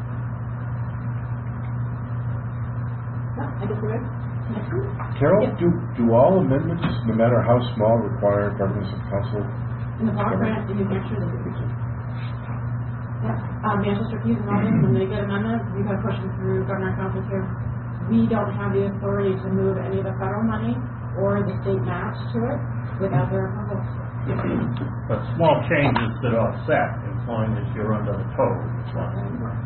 no, I guess we're good. Next one. Carol, Yes. do, do all amendments, no matter how small, require governance of council? In the block grant, in New Hampshire, they do. Yeah, um, Manchester Keys and London, when they get amendments, we got to push them through governor and council too. We don't have the authority to move any of the federal money or the state match to it without their approval. But small changes that offset, as long as you're under the code, it's fine.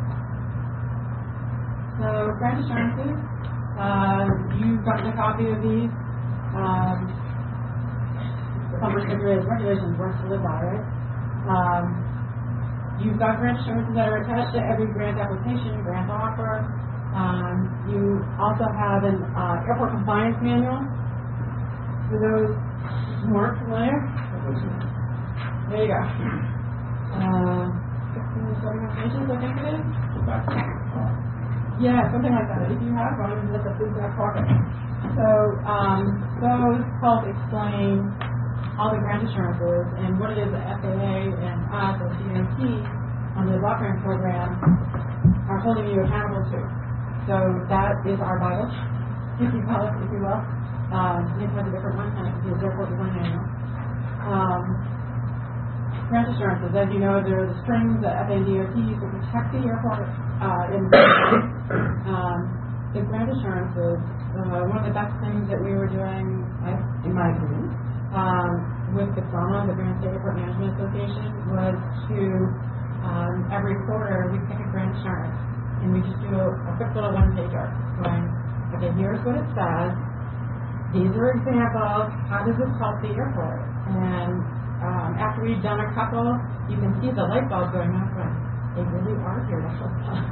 So, grant assurances, uh, you've gotten a copy of these. Um, the bumper sticker is regulations, works to live by, right? Um, you've got grant assurances that are attached to every grant application, grant offer. Um, you also have an uh, airport compliance manual. For those who aren't familiar, there you go. Uh, sixteen or seventeen pages, I think it is. Yeah, something like that. If you have one, it's a food back pocket. So um, those help explain all the grant assurances and what it is that F A A and us as D O T on the block grant program are holding you accountable to. So that is our Bible, if you call it, if you will. Um, Nick has a different one, kind of the airport design manual. Um, grant assurances, as you know, they're the strings that F A A and D O T use to protect the airport. Uh, in um, the grant assurances, uh, one of the best things that we were doing, in my opinion, um, with the Grama, the Grand State Airport Management Association, was to, um, every quarter, we pick a grant insurance, and we just do a, a quick little one-pager, going, okay, here's what it says, these are examples, how does this help the airport? And um, after we've done a couple, you can see the light bulb going off, going, they really are here to help us.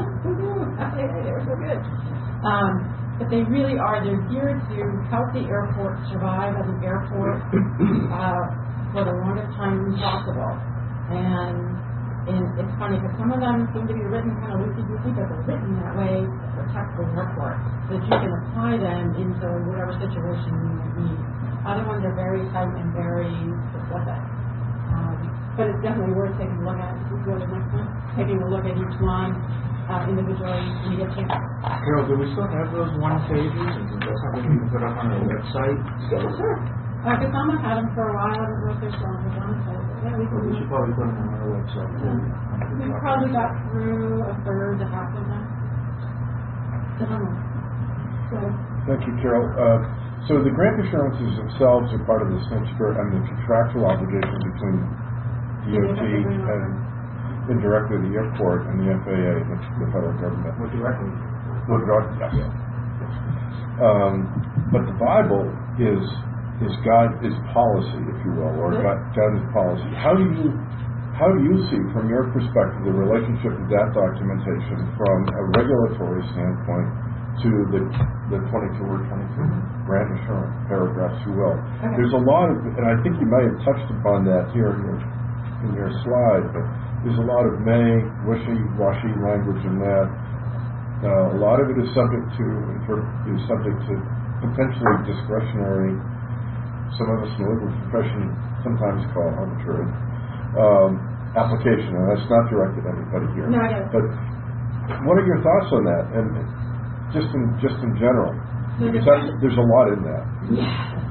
They're so good. Um, but they really are. They're here to help the airport survive as an airport uh, for the longest time possible. And, and it's funny because some of them seem to be written kind of loosey-goosey, but they're written that way to protect the airport, so that you can apply them into whatever situation you might need. Other ones are very tight and very specific. Um, but it's definitely worth taking a look at. Let's go to the next one. Taking a look at each one uh, individually when you get a chance. Carol, do we still have those one pages? And is that something we can put up on our website? Sure, sure. Uh, Kasama had them for a while. I don't know if they're still on the website. Yeah, we Well, we should can. probably put them on our website. too. We probably got through a third to half of them. I don't know. So, Thank you, Carol. Uh, so the grant assurances themselves are part of the Cinchber and the contractual obligation between D O T and indirectly the airport and the F A A, the, the federal government. We're directly. Well, direct- yes. Um, but the Bible is is God is policy, if you will, or God, God is policy. How do you how do you see, from your perspective, the relationship of that documentation from a regulatory standpoint to the the twenty-two or twenty-three grant assurance paragraphs, if you will? Okay. There's a lot of, and I think you may have touched upon that here in your in your slide, but there's a lot of may, wishy-washy language in that. Uh, a lot of it is subject to is subject to potentially discretionary. Some of us in the legal profession sometimes call arbitrary um, application, and that's not directed at anybody here. No, I get it. But what are your thoughts on that, and just in just in general? So Because the- that, there's a lot in that. yeah.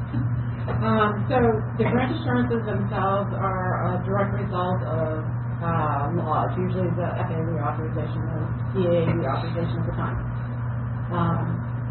Um, so the grant assurances themselves are a direct result of uh, laws, usually the F A A reauthorization, the C A A reauthorization at the time. Um,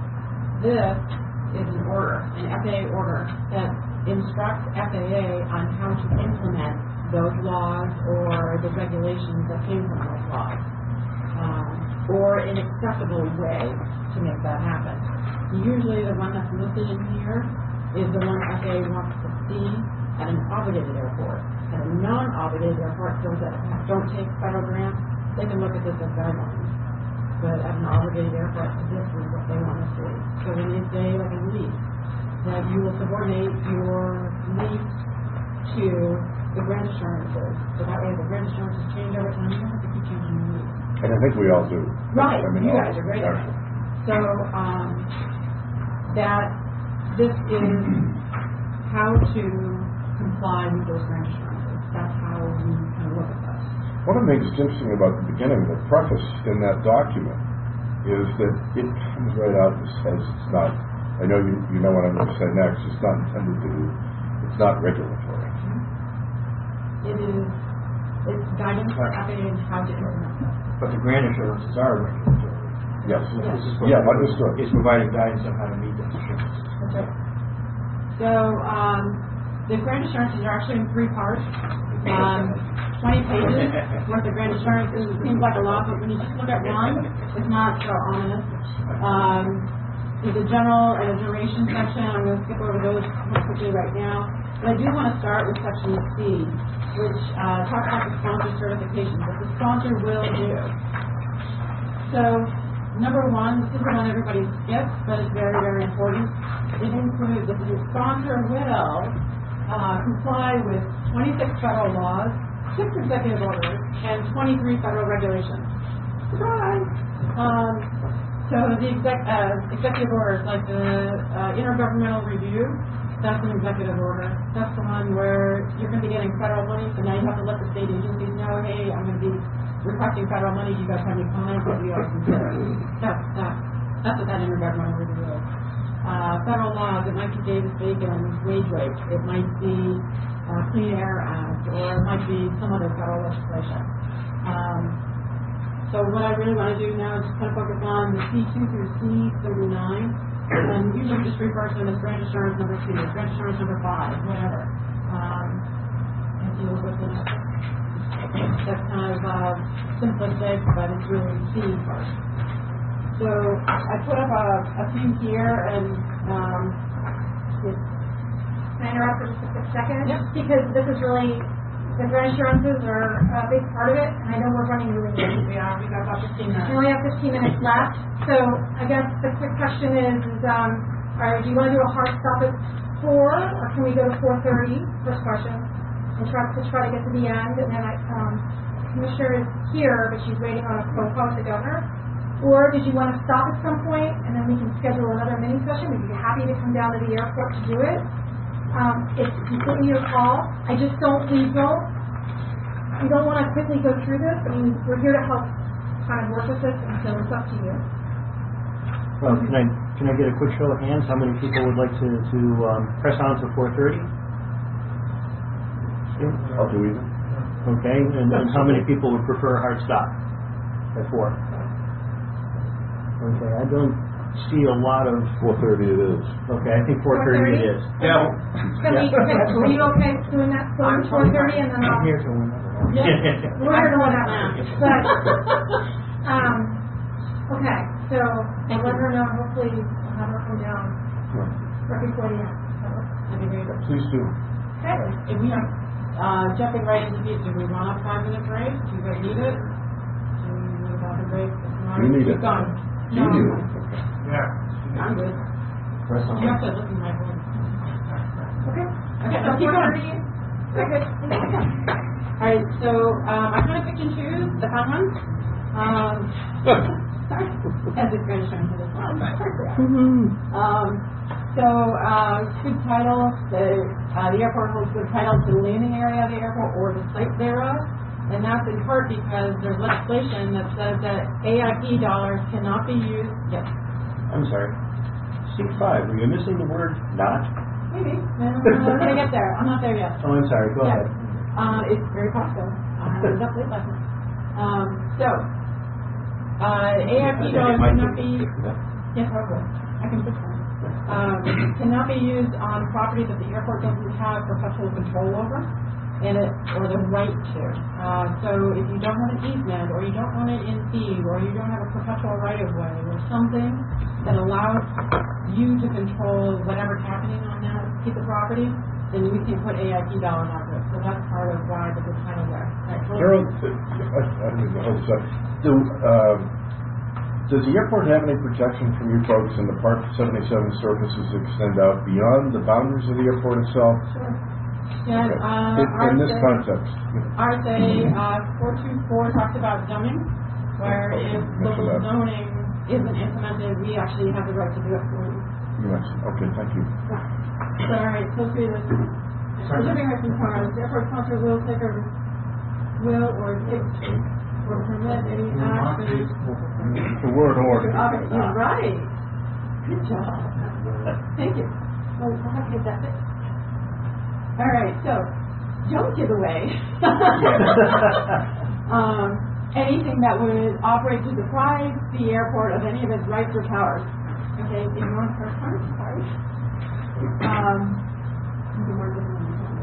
this is an order, an F A A order that instructs F A A on how to implement those laws or the regulations that came from those laws, um, or an acceptable way to make that happen. Usually the one that's listed in here is the one F A A wants to see at an obligated airport. At a non-obligated airport, those that don't take federal grants, they can look at this as guidelines. But at an obligated airport, this is what they want to see. So when they say, like a lease, that you will subordinate your lease to the grant assurances. So that way, the grant assurances change over time. You don't have to keep changing your lease. And I think we all do. Right, I mean, you all- guys are great at actually. it. So, um, that this is how to comply with those grant assurances. That's how we kind of look at this. One of the things that's interesting about the beginning, the preface in that document, is that it comes right out and says it's not, I know you, you know what I'm going to say next, it's not intended to, it's not regulatory. It is, it's guidance for F A A on how to implement this. But the grant assurances are regulatory. Yes. Yes. This is what Yeah, we're- understood. It's providing guidance on how to meet those assurances. That's right. So, um, the grant assurances are actually in three parts. Um, twenty pages worth of grant assurances. It seems like a lot, but when you just look at one, it's not so ominous. Um, there's a general and a duration section. I'm going to skip over those quickly right now. But I do want to start with section C, which uh, talks about the sponsor certification, what the sponsor will do. So, number one, this is the one everybody skips, but it's very, very important. It includes that the sponsor will uh, comply with twenty-six federal laws, six executive orders, and twenty-three federal regulations. Surprise! Um, so the exec, uh, executive orders, like the uh, intergovernmental review, that's an executive order. That's the one where you're going to be getting federal money, so now you have to let the state agencies know, hey, I'm going to be requesting federal money. Do you guys have any comments? What do you guys consider? That's, that, that's what that intergovernmental review is. Uh, federal laws, it might be Davis-Bacon wage rates. It might be uh, Clean Air Act, or it might be some other federal legislation. Um, so what I really want to do now is just kind of focus on the C two through C thirty-nine, and usually we just refer to them as grant assurance number two, grant assurance number five, whatever. um, and deal with the next. That's kind of uh, simplistic, but it's really key part. So I put up a, a few here, and um, it's, Can I interrupt for just a quick second? Yep. Because this is really, the rent insurances are a big part of it, and I know we're running really late. we are, we've got about fifteen We minutes. only have fifteen minutes left, so I guess the quick question is, is um, are, do you want to do a hard stop at four, or can we go to four thirty? First question, and try to try to get to the end, and then I, um, Commissioner is here, but she's waiting on a phone call with the governor. Or did you want to stop at some point, and then we can schedule another mini session? We'd be happy to come down to the airport to do it. Um, it's completely your call. I just don't, we don't, we don't want to quickly go through this. I mean, we're here to help kind of work with this, and so it's up to you. Well, can I, can I get a quick show of hands? How many people would like to, to um, press on to four thirty? I'll do either. Okay, and, and how many people would prefer a hard stop at four? Okay, I don't see a lot of, Four thirty it is. okay, I think four thirty it is. Yeah. Can we, can, are you okay doing that, going to four thirty, and then I'll... I'm here till whenever. We're here to whatever. But, um, okay, so I'll let her know, hopefully I'll have her come down right before the end. That'd be great. Please do. Okay. If we, uh, jumping right into these, do we want a five minute break? Do you guys need it? Do we need a five minute break? You need it. Keep going. You No, do. Yeah. I'm good. Press on. You have to look in my phone. Okay. Okay, let's keep going. Okay. All right, so um, I kind of picked and choose the fun ones. Um, sorry, as it's going to show into this one. Um, so uh, good title. The uh, the airport holds good title to the landing area of the airport or the site thereof, and that's in part because there's legislation that says that A I P dollars cannot be used. Yes, I'm sorry. C five, were you missing the word not? maybe. No, I'm going to get there. I'm not there yet. Oh, I'm sorry, go Yeah. ahead. Uh, it's very possible. Uh, it was up late last night. Um, so, uh, A I P dollars cannot be, yes, I will. I can fix one. Um, cannot be used on property that the airport doesn't have perpetual control over, and it, or the right to. Uh, so if you don't have an easement, or you don't own it in fee, or you don't have a perpetual right of way, or something that allows you to control whatever's happening on that piece of property, then we can put A I P dollars onto it. So that's part of why the good title there. Right, hold Harold, on. I, I don't know, hold on. Do, um, does the airport have any protection from you folks in the Part seventy-seven services that extend out beyond the boundaries of the airport itself? Sure. Yeah, Okay. uh, In, in this R S A context. R S A uh, four two four talks about zoning, where if Mention local that. zoning isn't implemented, we actually have the right to do it for you. Yes, okay, thank you. So, all right, so see this. Preserving rights and powers, the airport sponsor will take or will or dictate or permit any act that is. The word order. Okay, you're right. Good job. Thank you. Oh, I'll have to get that fixed. All right, so don't give away. um, anything that would operate to deprive the airport of any of its rights or powers. Okay, ignore the first part, sorry. Um, the word doesn't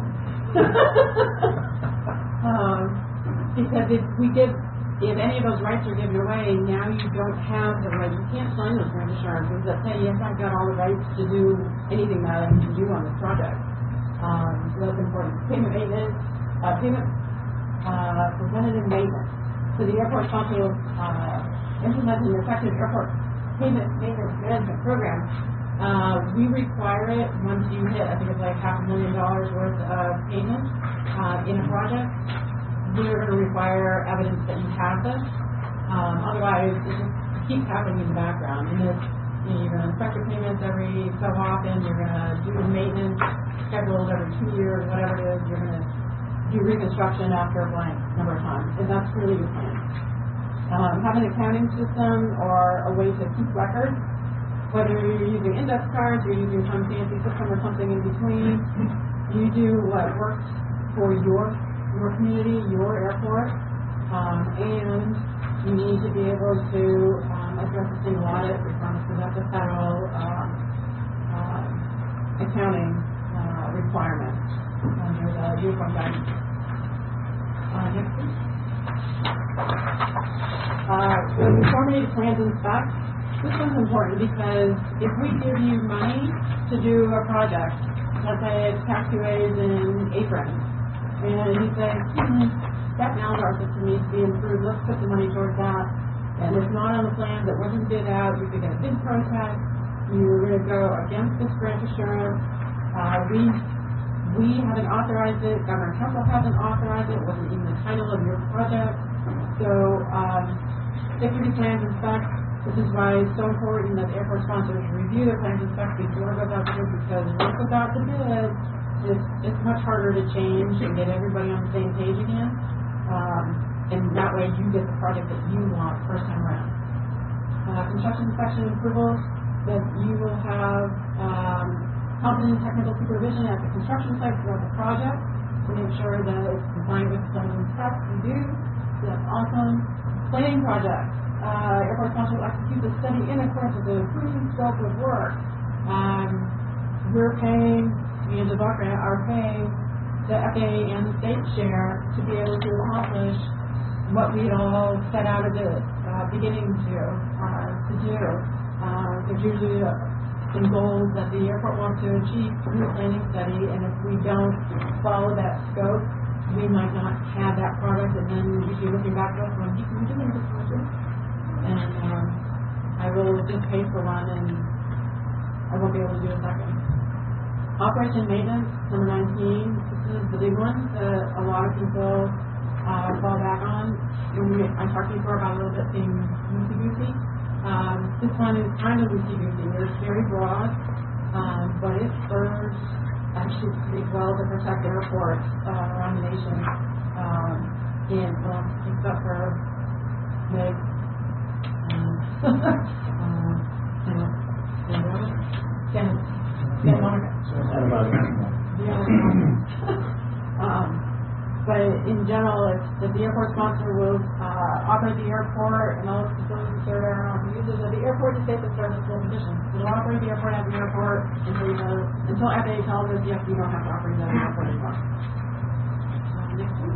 um, because if we give, if any of those rights are given away, now you don't have the right, you can't sign those grant assurances that say, yes, I've got all the rights to do anything that I need to do on this project. Um, so that's important. Payment maintenance, uh, payment, uh, preventative maintenance. So the airport sponsor will, uh, implement an effective airport payment maintenance management program. Uh, we require it once you hit, I think it's like half a million dollars worth of payment, uh, in a project. We're going to require evidence that you have this. Um, otherwise, it just keeps happening in the background. And it's, you know, you're going to inspect your payments every so often. You're going to do the maintenance scheduled every two years, whatever it is. You're going to do reconstruction after a blank number of times. And that's really your plan. Um, have an accounting system or a way to keep records, whether you're using index cards, you're using some fancy system or something in between. You do what works for your your community, your airport, um, and you need to be able to um, address a single audit requirement, because that's a federal um, um, accounting uh, requirement. under the uniform guidance. Uh, next please. Uh, so conformity to plans and specs. This one's important because if we give you money to do a project, let's say it's taxiways and aprons, and you say, hmm, that Malmar system needs to be improved, let's put the money towards that, and it's not on the plans, it wasn't bid out, you could get a bid protest, you're going to go against this grant assurance, uh, we, we haven't authorized it, Governor Council hasn't authorized it, it wasn't even the title of your project, so um, stick with your plans and specs. This is why it's so important that airport sponsors review their plans and specs before it goes out to bid, because once it's out to bid, it's, it's much harder to change and get everybody on the same page again. Um, and that way you get the project that you want first time around. Uh, construction inspection approvals, that you will have um, competent technical supervision at the construction site throughout the project to make sure that it's compliant with plans and specs. We do. So that's awesome. Planning projects. Uh, airport sponsor will execute the study in accordance with the approved scope of work. Um, we're paying, me and Devakra are paying the F A A and the state share to be able to accomplish what we all set out at the uh, beginning to uh, to do. Uh, there's usually uh, some goals that the airport wants to achieve through the planning study, and if we don't follow that scope, we might not have that product, and then you'd be looking back to us going, you can do this project. And um, I will just pay for one, and I won't be able to do a second. Operation maintenance, number nineteen. This is the big one that a lot of people uh, fall back on. When we, I talked before about a little bit being loosey-goosey. Um, this one is kind of loosey-goosey. It's very broad, um, but it serves actually pretty well to protect airports uh, around the nation. Um, and, well, except for Meg. Um, um, Santa Monica. Yeah. um, but in general, it's that the airport sponsor will uh, operate the airport and all its facilities to serve airline users of the airport to safe and serviceable conditions. It will operate the airport as an airport until, you know, until F A A tells us, yes, you don't have to operate that airport anymore. Uh, next one.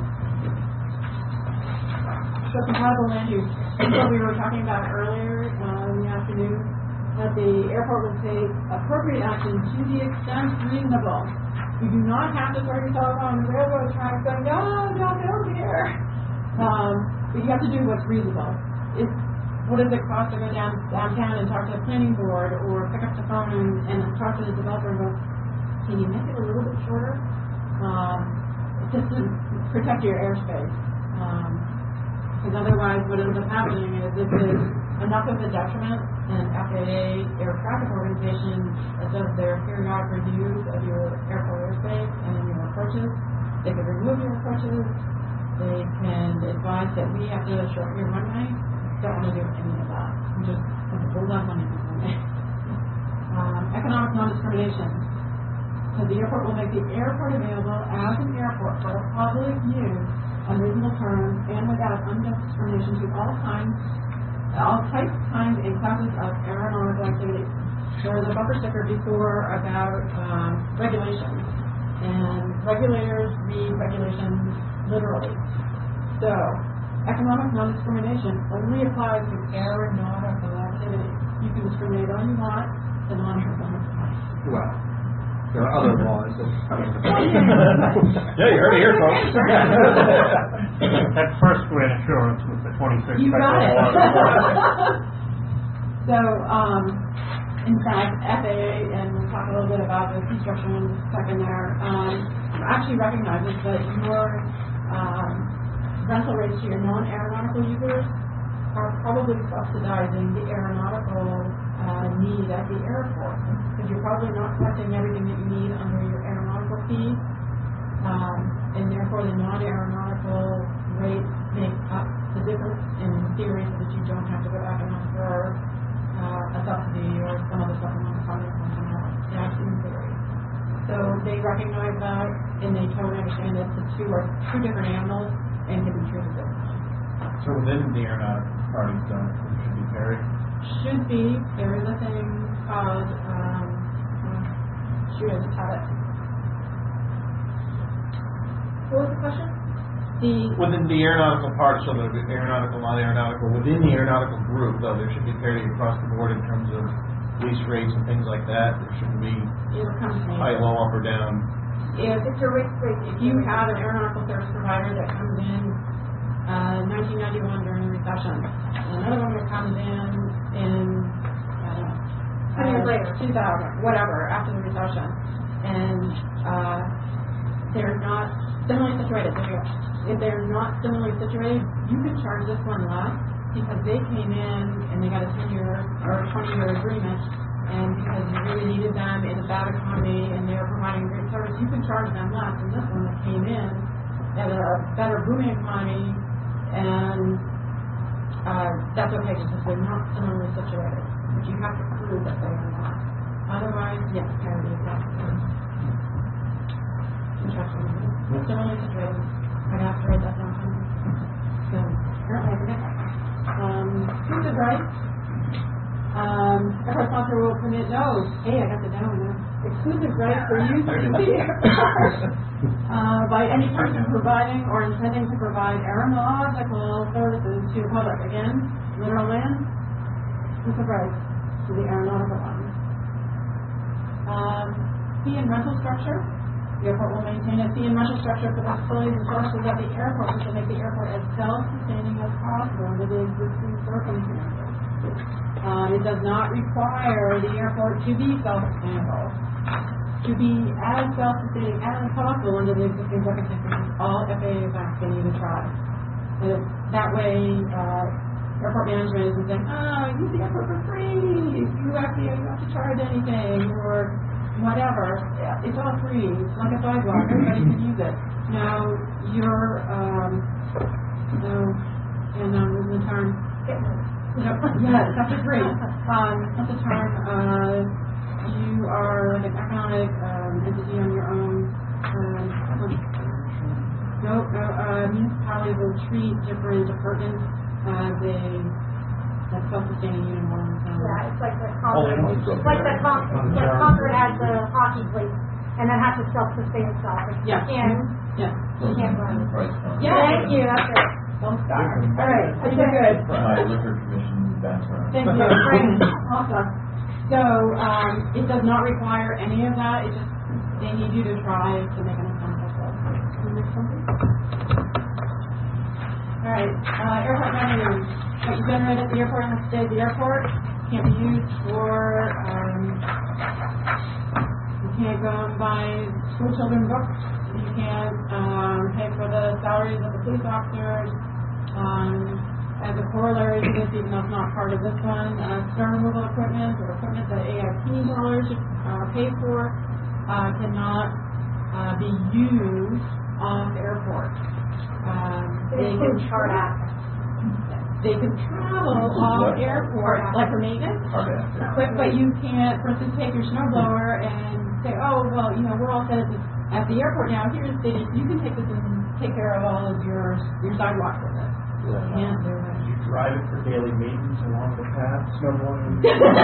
So compatible land use. This is what we were talking about earlier uh, in the afternoon, that the airport will take appropriate action to the extent reasonable. You do not have to throw yourself on the railroad tracks going, no, don't build here. Um, but you have to do what's reasonable. It's, what does it cost to go down downtown and talk to the planning board, or pick up the phone and, and talk to the developer and go, can you make it a little bit shorter? Um, just to protect your airspace. Um, Because otherwise, what ends up happening is this is enough of a detriment, and F A A Air Traffic Organization does their periodic reviews of your airport airspace and your approaches. They can remove your approaches. They can advise that we have to shorten your runway. Don't want to do any of that. We just want to hold up on your runway. Um, economic non-discrimination. So the airport will make the airport available as an airport for public use on reasonable terms and without unjust discrimination to all kinds, all types, kinds, and classes of aeronautical activities. There was a bumper sticker before about um, regulations, and regulators read regulations literally. So, economic non-discrimination only applies to aeronautical activities. You can discriminate all you want, the non-aeronautical activities. Well, there are other laws that come into play. Yeah, you heard it here, folks. That first grant assurance with the twenty-six You got it. federal So, um, in fact, F A A, and we'll talk a little bit about the fee structure in a second there, um, actually recognizes that your um, rental rates to your non-aeronautical users are probably subsidizing the aeronautical uh, need at the airport, because you're probably not collecting everything that you need under your aeronautical fees, um, and therefore the non-aeronautical rates make up the difference in theory, so that you don't have to go back and ask for uh, a subsidy or some other supplemental funding from somewhere else. That's in theory. So they recognize that, and they totally understand that the two are two different animals and can be treated differently. So within the aeronautic part of the, it should be carried. Should be. There is a thing called, um, shoot, I just have it. What was the question? The, Within the aeronautical part, so the aeronautical, non-aeronautical, within the aeronautical group, though, there should be parity across the board in terms of lease rates and things like that. There shouldn't be it comes to me. high, low, up, or down. If, It's a rate, rate. if you have an aeronautical service provider that comes in, uh, nineteen ninety-one during the recession, and another one that comes in, in, I don't know. Ten years uh, later. two thousand, whatever, after the recession, and, uh, they're not similarly situated, there you go. If they're not similarly situated, you can charge this one less, because they came in and they got a ten-year or twenty-year agreement, and because you really needed them in a bad economy and they were providing great service, you can charge them less than this one that came in at a better booming economy, and uh, that's okay because they're not similarly situated. But you have to prove that they are not. Otherwise, yes, parity is necessary. Interesting. Similarly situated. I have to write that down. So, apparently I forget that. Um, exclusive rights. Um, airport sponsor will permit, no, hey, I got the down now. Exclusive rights for use of the airport uh, by any person providing or intending to provide aeronautical services to the public. Again, literal land, exclusive rights to the aeronautical ones. Um, fee and rental structure. The airport will maintain a fee and rental structure for the facilities and services at the airport, which will make the airport as self-sustaining as possible under the existing circumstances. Um, it does not require the airport to be self-sustainable. To be as self-sustaining as possible under the existing circumstances, all F A A is asking you to try. And that way, uh, airport management isn't saying, oh, use the airport for free. You have to, you have to charge anything, or whatever. It's all free. It's like a sidewalk. Everybody can use it. Now, you're, um, so, and I'm losing the term. Yeah, it's after free. Um, what's the term? Uh, you are like an economic um, entity on your own. Um, no, no, uh, municipalities will treat different departments as a as self-sustaining unit all the time. Yeah, it's like the Oh, Concord, yeah. it's like the Concord, like Concord has the hockey place, and then has to self-sustain itself. Yeah. And Yeah. you can't run. Yeah. Thank you, that's it. Don't start. All right, I think we're good. My liquor commission background. Thank you. Great. Awesome. So, um, it does not require any of that. It just, they need you to try to make an attempt at that. Can you make something? All right, uh, airport revenues. What you generate at the airport and stay at the airport can't be used for, um, you can't go and buy school children books. You can't, um, pay for the salaries of the police officers. Um, as a corollary to this, even though it's not part of this one, uh, snow removal equipment or equipment that A I P dollars should uh, pay for uh, cannot uh, be used off airport. Um, they can Hard ass. they can travel off airport, like for maintenance, but, but you can't, for instance, take your snowblower and say, oh, well, you know, we're all set at the, at the airport now, here's the city, you can take this and take care of all of your, your sidewalks with it. You can't do it. You drive it for daily maintenance along the path, snowboarding.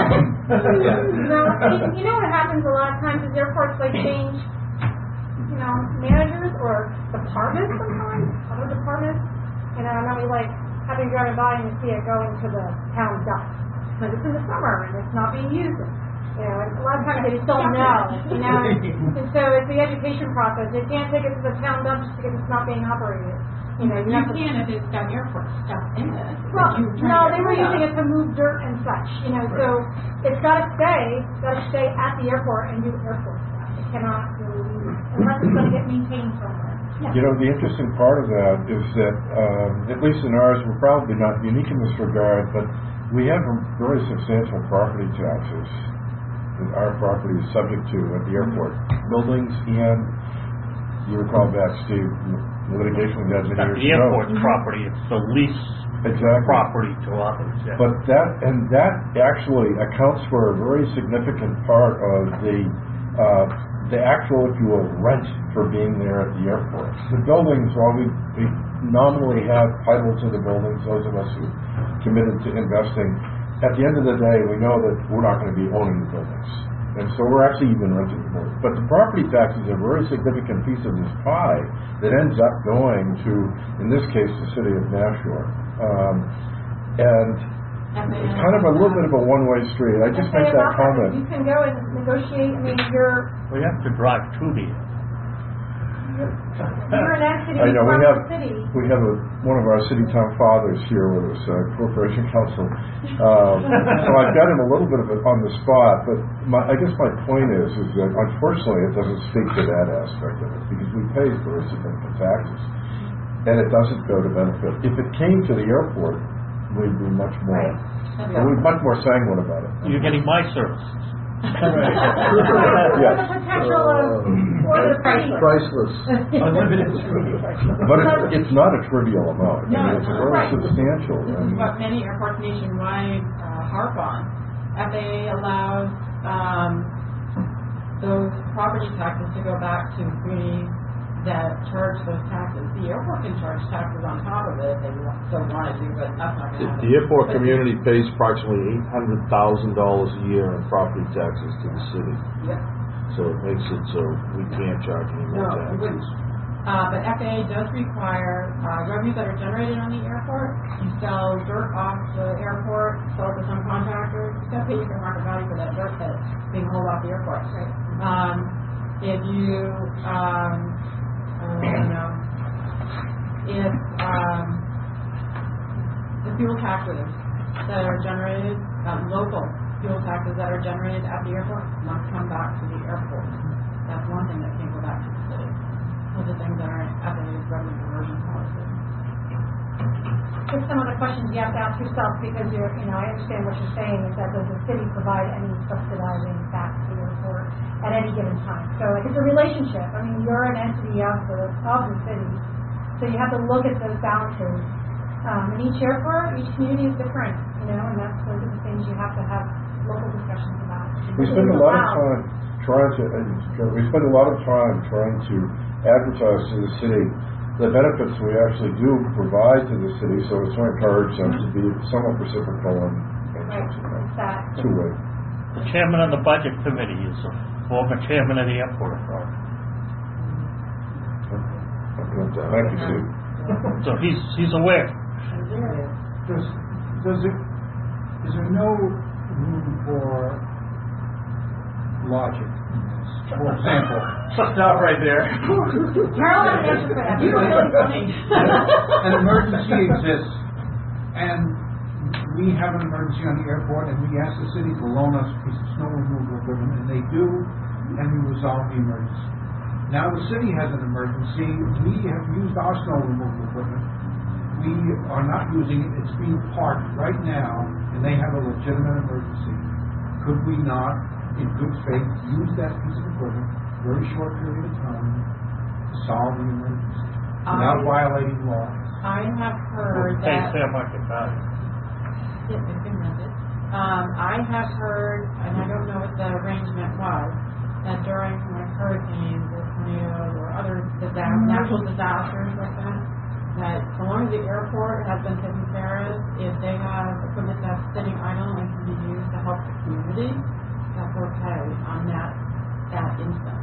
No, you, you know what happens a lot of times is airports like change, you know, managers or departments sometimes, other departments, and I know, like, having driving by and you see it go into the town dump. But it's in the summer and it's not being used. You know, and a lot of times they just don't know, you know. And so it's the education process. They can't take it to the town dump just because it's not being operated. You know, you You have to. can if it's got airport stuff in it. Well, You turn no, it they were around. using it to move dirt and such, you know, so it's gotta stay, gotta stay at the airport and do airport stuff. It cannot go, unless it's gonna get maintained somewhere. You know, the interesting part of that is that, um, at least in ours, we're probably not unique in this regard, but we have very substantial property taxes that our property is subject to at the airport. Buildings and, you recall back, Steve, litigation we had many Not years the ago. airport property, it's the lease Exactly. property to others, yeah. But that, and that actually accounts for a very significant part of the, uh, the actual, if you will, rent for being there at the airport. The buildings, while we, we nominally have title to the buildings, those of us who committed to investing, at the end of the day, we know that we're not going to be owning the buildings. And so we're actually even renting more. But the property tax is a very significant piece of this pie that ends up going to, in this case, the city of Nashua. Um, and it's kind of a little bit of a one-way street. I just Okay, make that about comment. You can go and negotiate, I mean, you're, We have to drive to the you're an entity I know, we from have, the city. we have a, one of our city town fathers here with us, uh, Corporation Council. Um, so I've got him a little bit of it on the spot, but my, I guess my point is, is that unfortunately it doesn't speak to that aspect of it, because we pay very significant taxes, and it doesn't go to benefit. If it came to the airport, we'd be much more, Right. we'd be much more sanguine about it. You're getting my service. For the potential of, for the city. Priceless. Unlimited. But it, it's not a trivial amount. I No, mean, it's it's very not. substantial. This is and- what many airports nationwide uh, harp on. F A A allows um, those property taxes to go back to communities that charge those taxes. The airport can charge taxes on top of it if they wa- so wanted to, but that's not going to happen. The airport But- community pays approximately eight hundred thousand dollars a year in property taxes to the city. Yeah. So it makes it so we can't charge any more No, it wouldn't. taxes. Uh, but F A A does require uh, revenues that are generated on the airport. You sell dirt off the airport, sell it to some contractors. You got to pay fair market value for that dirt that's being hauled off the airport. Right? Um, if you, um, uh, I don't know, if um, the fuel taxes that are generated, uh, local fuel taxes that are generated at the airport must come back to the airport. That's one thing that can go back to the city. Those are things that are in F A A's revenue diversion policy. Just some of the questions you have to ask yourself, because you're, you know, I understand what you're saying, is that does the city provide any subsidizing back to the airport at any given time? So like, it's a relationship. I mean, you're an entity of the, of the city, so you have to look at those balances. Um, and each airport, each community is different, you know, and that's those are the things you have to have local discussions about. We spend a lot of time trying to, uh, we spend a lot of time trying to advertise to the city the benefits we actually do provide to the city, so it's to encourage them to be somewhat reciprocal and, and Right, it's that. two-way. The chairman of the budget committee is a former chairman of the airport authority. Thank you, Steve. So he's, he's aware. Does, does it, is there no room for logic in this? For example, Stop right there. Carol has an answer for that. You were really funny. an emergency exists, and we have an emergency on the airport, and we ask the city to loan us a piece of snow removal equipment, and they do, and we resolve the emergency. Now the city has an emergency. We have used our snow removal equipment. We are not using it. It's being parked right now, and they have a legitimate emergency. Could we not, in good faith, use that piece of equipment for a very short period of time to solve the emergency without I- violating law? I have heard Pays that. fair market value. Yes, it's been rented. Um, I have heard, and I don't know what the arrangement was, that during like hurricanes or tornadoes or other disasters, natural disasters like that, that so long as the airport has been taken care of, if they have equipment that's sitting idle and can be used to help the community, that's okay on that, that instance.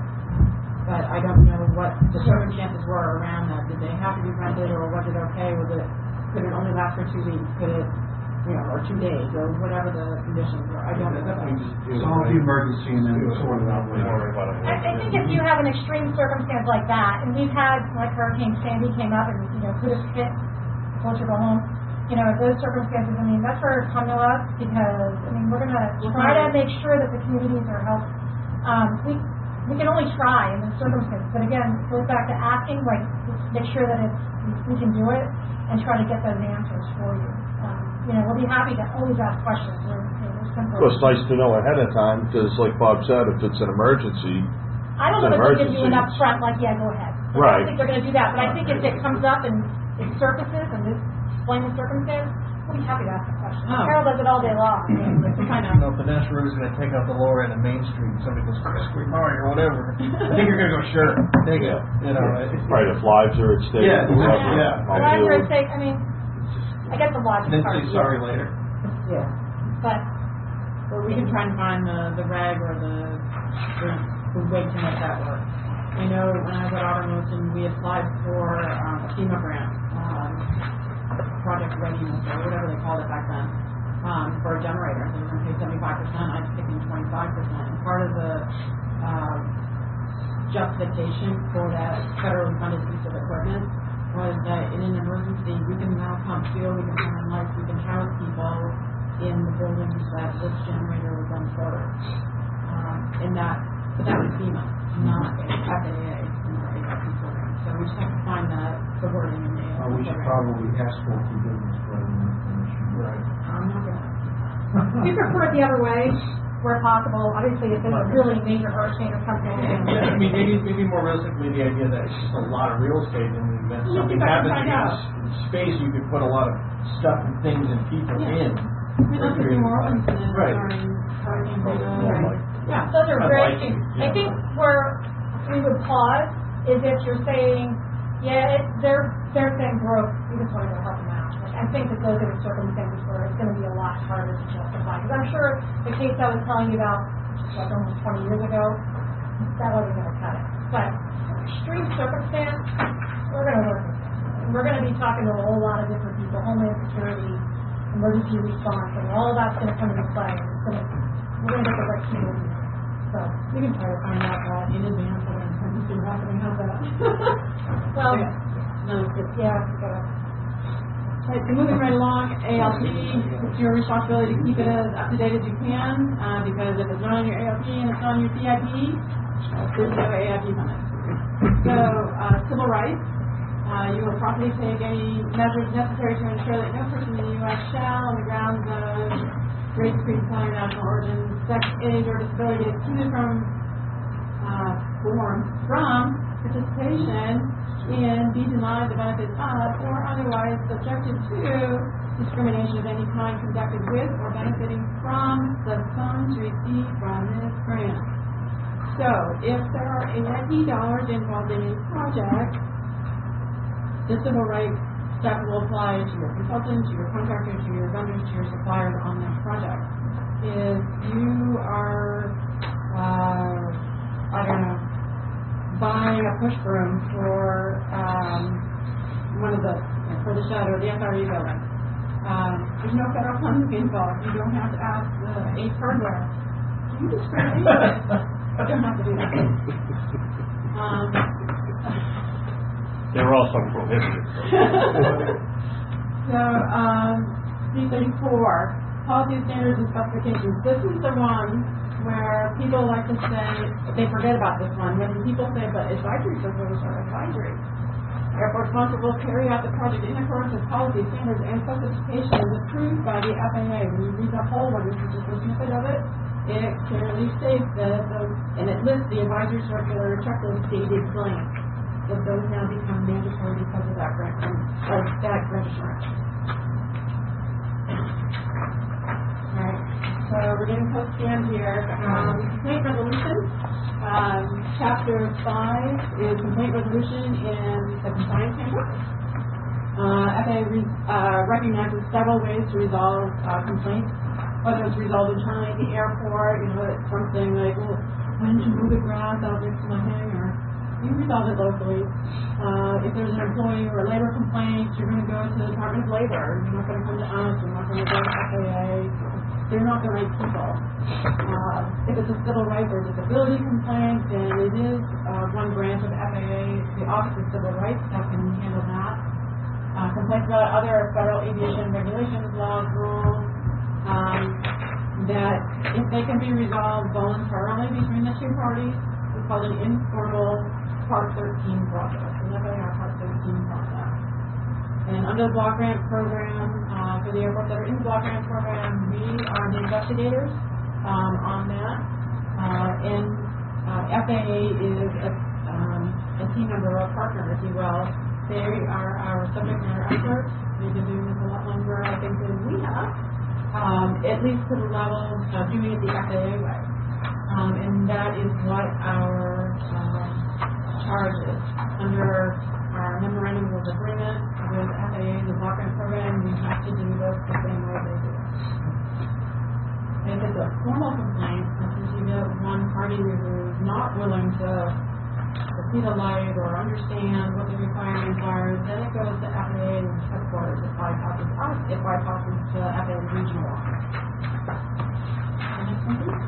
But I don't know what the circumstances were around that. Did they have to be rented, or was it okay? Was it, could it only last for two weeks? Could it, you know, or two days, or whatever the conditions were? I don't know. Solve the emergency and then we'll sort it out Don't later. worry about it. I, I think if you have an extreme circumstance like that, and we've had, like Hurricane Sandy came up and, you know, could have hit closer to home, you know, those circumstances, I mean, that's where come to us, because, I mean, we're gonna try to make sure that the communities are helped. Um, we, we can only try in this circumstance, but again, it goes back to asking, like, make sure that it's, we can do it, and try to get those answers for you. Um, you know, we'll be happy to always ask questions. We're, you know, we're simple. Well, it's nice to know ahead of time, because like Bob said, if it's an emergency, I don't know if It's an they'll give you an emergency. upfront, like, yeah, go ahead. Like, I Right. don't think they're gonna do that, but I think if it comes up and it surfaces and this explain the circumstance, we'll be happy to ask the question. Oh. Carol does it all day long. I You know, if the National Road is going to take out the lower end of Main Street, and somebody goes, Chris, we're going, or whatever, I think you're going to go, sure, take it. You know, it- right, if lives are at stake, Yeah, whatever, yeah. I'll Well, deal for with- sake, I mean, I get the logic and then part. say sorry later. Yeah. But but we can try and find the, the reg or the, the, the way to make that work. I know when I was at Automotion, we applied for um, a FEMA grant, um, Project Readiness, or whatever they called it back then, um, for a generator. They were going to pay seventy-five percent, I was taking twenty-five percent. And part of the um, justification for that federally funded piece of equipment was that in an emergency, we can now pump fuel, we can turn on lights, we can house people in the buildings that this generator would run for. Um, and that, but that was FEMA, not F A A in our A R P program. So we just have to find that, the wording in the A R P Uh, we should program. probably ask for forgiveness rather than information. Right. I'm not gonna. We prefer it the other way, where possible. Obviously, if there's a really major hurricane or something. I mean, maybe, maybe more realistically, the idea that it's just a lot of real estate, and then You something can happens find in out. this space, you could put a lot of stuff and things and people Yeah. in. We looked at New Orleans and Right. during Hurricane Rita. Right. Yeah. Those are I'd great like things. to, I yeah. think where we would pause is if you're saying, yeah, it, they're they're saying broke, we just want to go help them out. Like, I think that those are the circumstances where it's going to be a lot harder to justify. Because I'm sure the case I was telling you about, which was almost twenty years ago, that wasn't going to cut it. But extreme circumstance, we're going to work with it. And we're going to be talking to a whole lot of different people, Homeland Security, emergency response, and all that's going to come into play. And it's going to, we're going to get the right people in there. So We can try to find out that in advance of an emergency happening. How's that? well, Yeah. No, it's good. yeah, we gotta. Right, so moving right along, A L P, it's your responsibility to keep it as up to date as you can, uh, because if it's not on your A L P and it's not on your C I P, uh, there's no A I P funding. So, uh, civil rights, uh, you will properly take any measures necessary to ensure that no person in the U S shall, on the grounds of race, creed, color, national origin, sex, age, or disability, excluded from, uh, form, from participation in, be denied the benefits of, or otherwise subjected to discrimination of any kind conducted with or benefiting from the funds received from this grant. So, if there are A I P dollars involved in a project, the civil rights stuff will apply to your consultant, to your contractor, to your vendors, to your suppliers on that project. If you are, uh, I don't know, buying a push broom for um, one of the, you know, for the shed or the S R E building, um, there's no federal funding involved. You don't have to ask the Ace Hardware. Do you discriminate? You don't have to do that. Um, They're also prohibited. so, um, C thirty-four, policy standards and specifications. This is the one where people like to say, they forget about this one, when people say, but advisory circulars are advisory. Airport sponsor will carry out the project in accordance with policy standards and specifications approved by the F A A. When you read the whole one, this is just a snippet of it, it clearly states that those, and it lists the advisory circular checklist dated blank, that those now become mandatory because of that grant, of that registrant. Alright, so we're getting close to the end here. Um, complaint resolution. Um, chapter five is complaint resolution in the compliance handbook. Uh, F A A re- uh, recognizes several ways to resolve uh, complaints, whether it's resolved internally at the airport, you know, it's something like, well, why didn't you move the grass out next to my hangar? You resolve it locally. Uh, if there's an employee or a labor complaint, you're going to go to the Department of Labor. You're not going to come to us. You're not going to go to F A A. They're not the right people. Uh, if it's a civil rights or disability complaint, then it is uh, one branch of F A A, the Office of Civil Rights, that can handle that. Uh, complaints about other federal aviation regulations, laws, rules, um, that if they can be resolved voluntarily between the two parties, it's called an informal Part thirteen process, an F A A Part thirteen process. And under the block grant program, uh, for the airports that are in the block grant program, we are the investigators um, on that. Uh, and uh, F A A is a, um, a team member, a partner, if you will. They are our subject matter experts. They've been doing this a lot longer, I think, than we have, um, at least to the level of doing it the F A A way. Um, and that is what our um, charge is. Under our memorandum of agreement with F A A, the block grant program, we have to do this the same way they do it. And if it's a see the light or understand what the requirements are, then it goes to F A A and headquarters. It bypasses us, it bypasses to F A A regional office. Next one, please.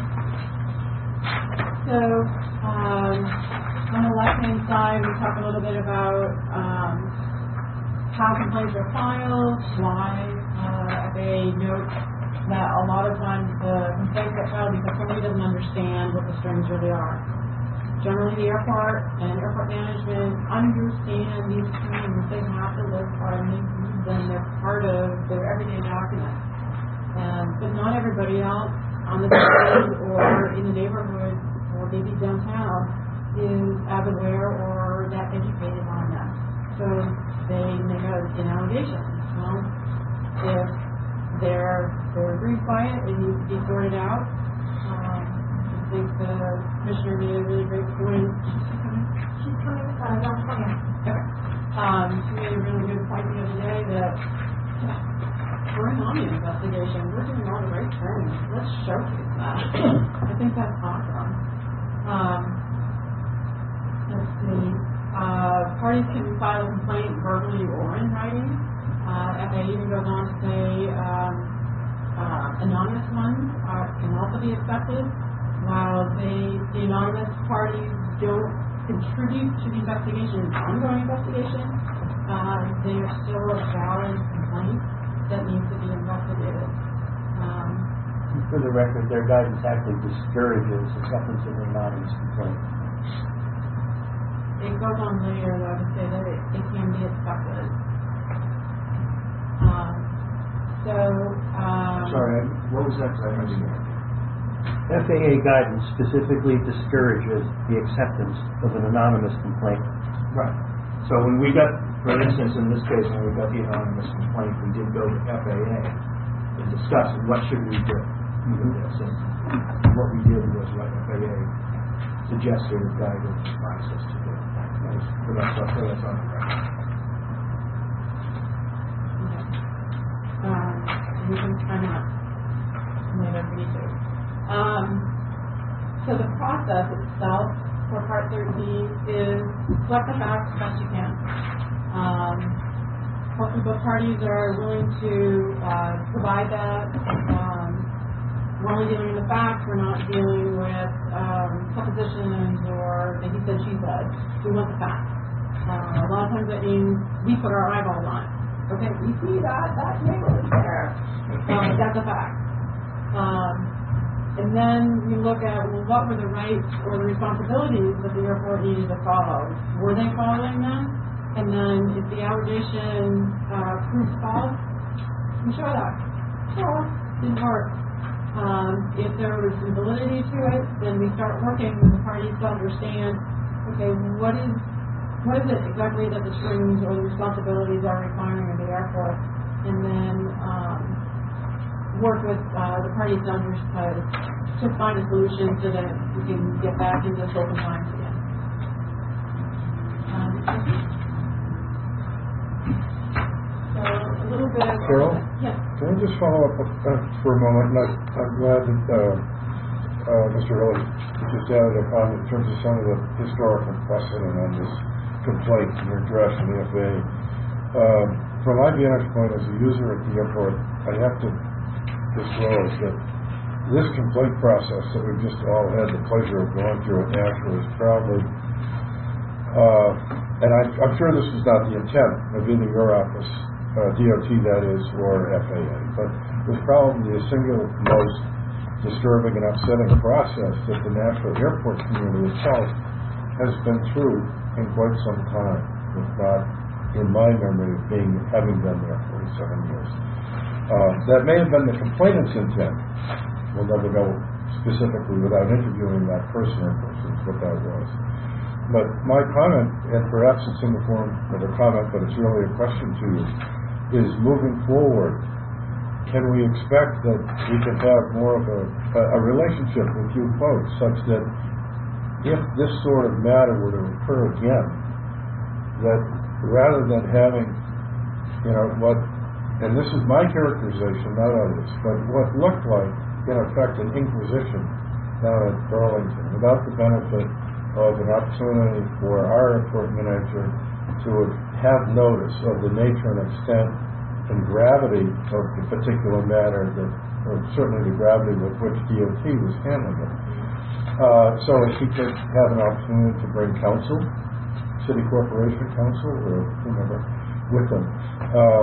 So, um, on the left-hand side, we talk a little bit about um, how complaints are filed, why uh, F A A notes that a lot of times the complaints get filed because somebody doesn't understand what the strings really are. Generally, the airport and airport management understand these strings. They have to live by them, they use them, they're part of their everyday document. Um, but not everybody else on the street or in the neighborhood or maybe downtown is as aware or that educated on them. So they make a, an allegation. Well, if they're they're aggrieved by it, it needs to be sorted out. Um, I think the commissioner made a really great point. She's coming. She's coming, uh, not coming. Okay. Um, she made a really good point the other day that we're on the investigation. We're doing all the right things. Let's showcase that. I think that's awesome. Um, let's see. Uh, parties can file a complaint verbally or in writing. Uh, F A A even goes on to say um, uh, anonymous ones are, can also be accepted. While they, the anonymous parties don't contribute to the investigation, ongoing investigation, uh, they are still a valid complaint that needs to be investigated. Um, For the record, their guidance actually discourages acceptance of anonymous complaint. It goes on later, though, to say that it, it can be accepted. Um, so, um, Sorry, what was that? I missed it. F A A guidance specifically discourages the acceptance of an anonymous complaint. Right. So when we got, for instance, in this case, when we got the anonymous complaint, we did go to F A A and discuss what should we do with this. And what we did was what F A A suggested or guided advised us to do. So that's, so that's on the record. um, you can try not later if you need to. Um, so the process itself for Part thirteen is collect the facts as best you can. Um, hopefully both parties are willing to uh, provide that. Um, we're only dealing with the facts. We're not dealing with um, suppositions or the he said, she said. We want the facts. Uh, a lot of times that means we put our eyeballs on it. Okay, we see that, that neighbor is there. Um, that's a fact. Um, and then we look at, well, what were the rights or the responsibilities that the airport needed to follow? Were they following them? And then if the allegation uh, proves false, we show that. Oh, didn't work. Um, if there was some validity to it, then we start working with the parties to understand, okay, what is what is it exactly that the strings or the responsibilities are requiring of the airport, and then um, work with uh, the parties to, under, uh, to find a solution so that we can get back into full compliance again. Um, so a little bit of Carol? Yes. Can I just follow up uh, for a moment? And I, I'm glad that uh, uh, Mister Early just added a comment in terms of some of the historical precedent on this complaint and your address in the F A A. Um, from my vantage point as a user at the airport, I have to disclose that this complaint process that we've just all had the pleasure of going through at Nashville is probably, uh, and I, I'm sure this is not the intent of either your office, uh, D O T that is, or F A A, but it was probably the single most disturbing and upsetting process that the Nashville airport community itself has been through in quite some time, if not in my memory of being having been there forty-seven years. Uh, that may have been the complainant's intent. We'll never know specifically without interviewing that person or persons what that was. But my comment, and perhaps it's in the form of a comment, but it's really a question to you, is moving forward, can we expect that we can have more of a, a relationship with you folks such that if this sort of matter were to occur again, that rather than having, you know, what, and this is my characterization, not others, but what looked like, in effect, an inquisition down at Burlington, without the benefit of an opportunity for our airport manager to have notice of the nature and extent and gravity of the particular matter, that, or certainly the gravity with which D O T was handling it. Uh, so if he could have an opportunity to bring counsel, city corporation counsel, or whomever, with them. Uh,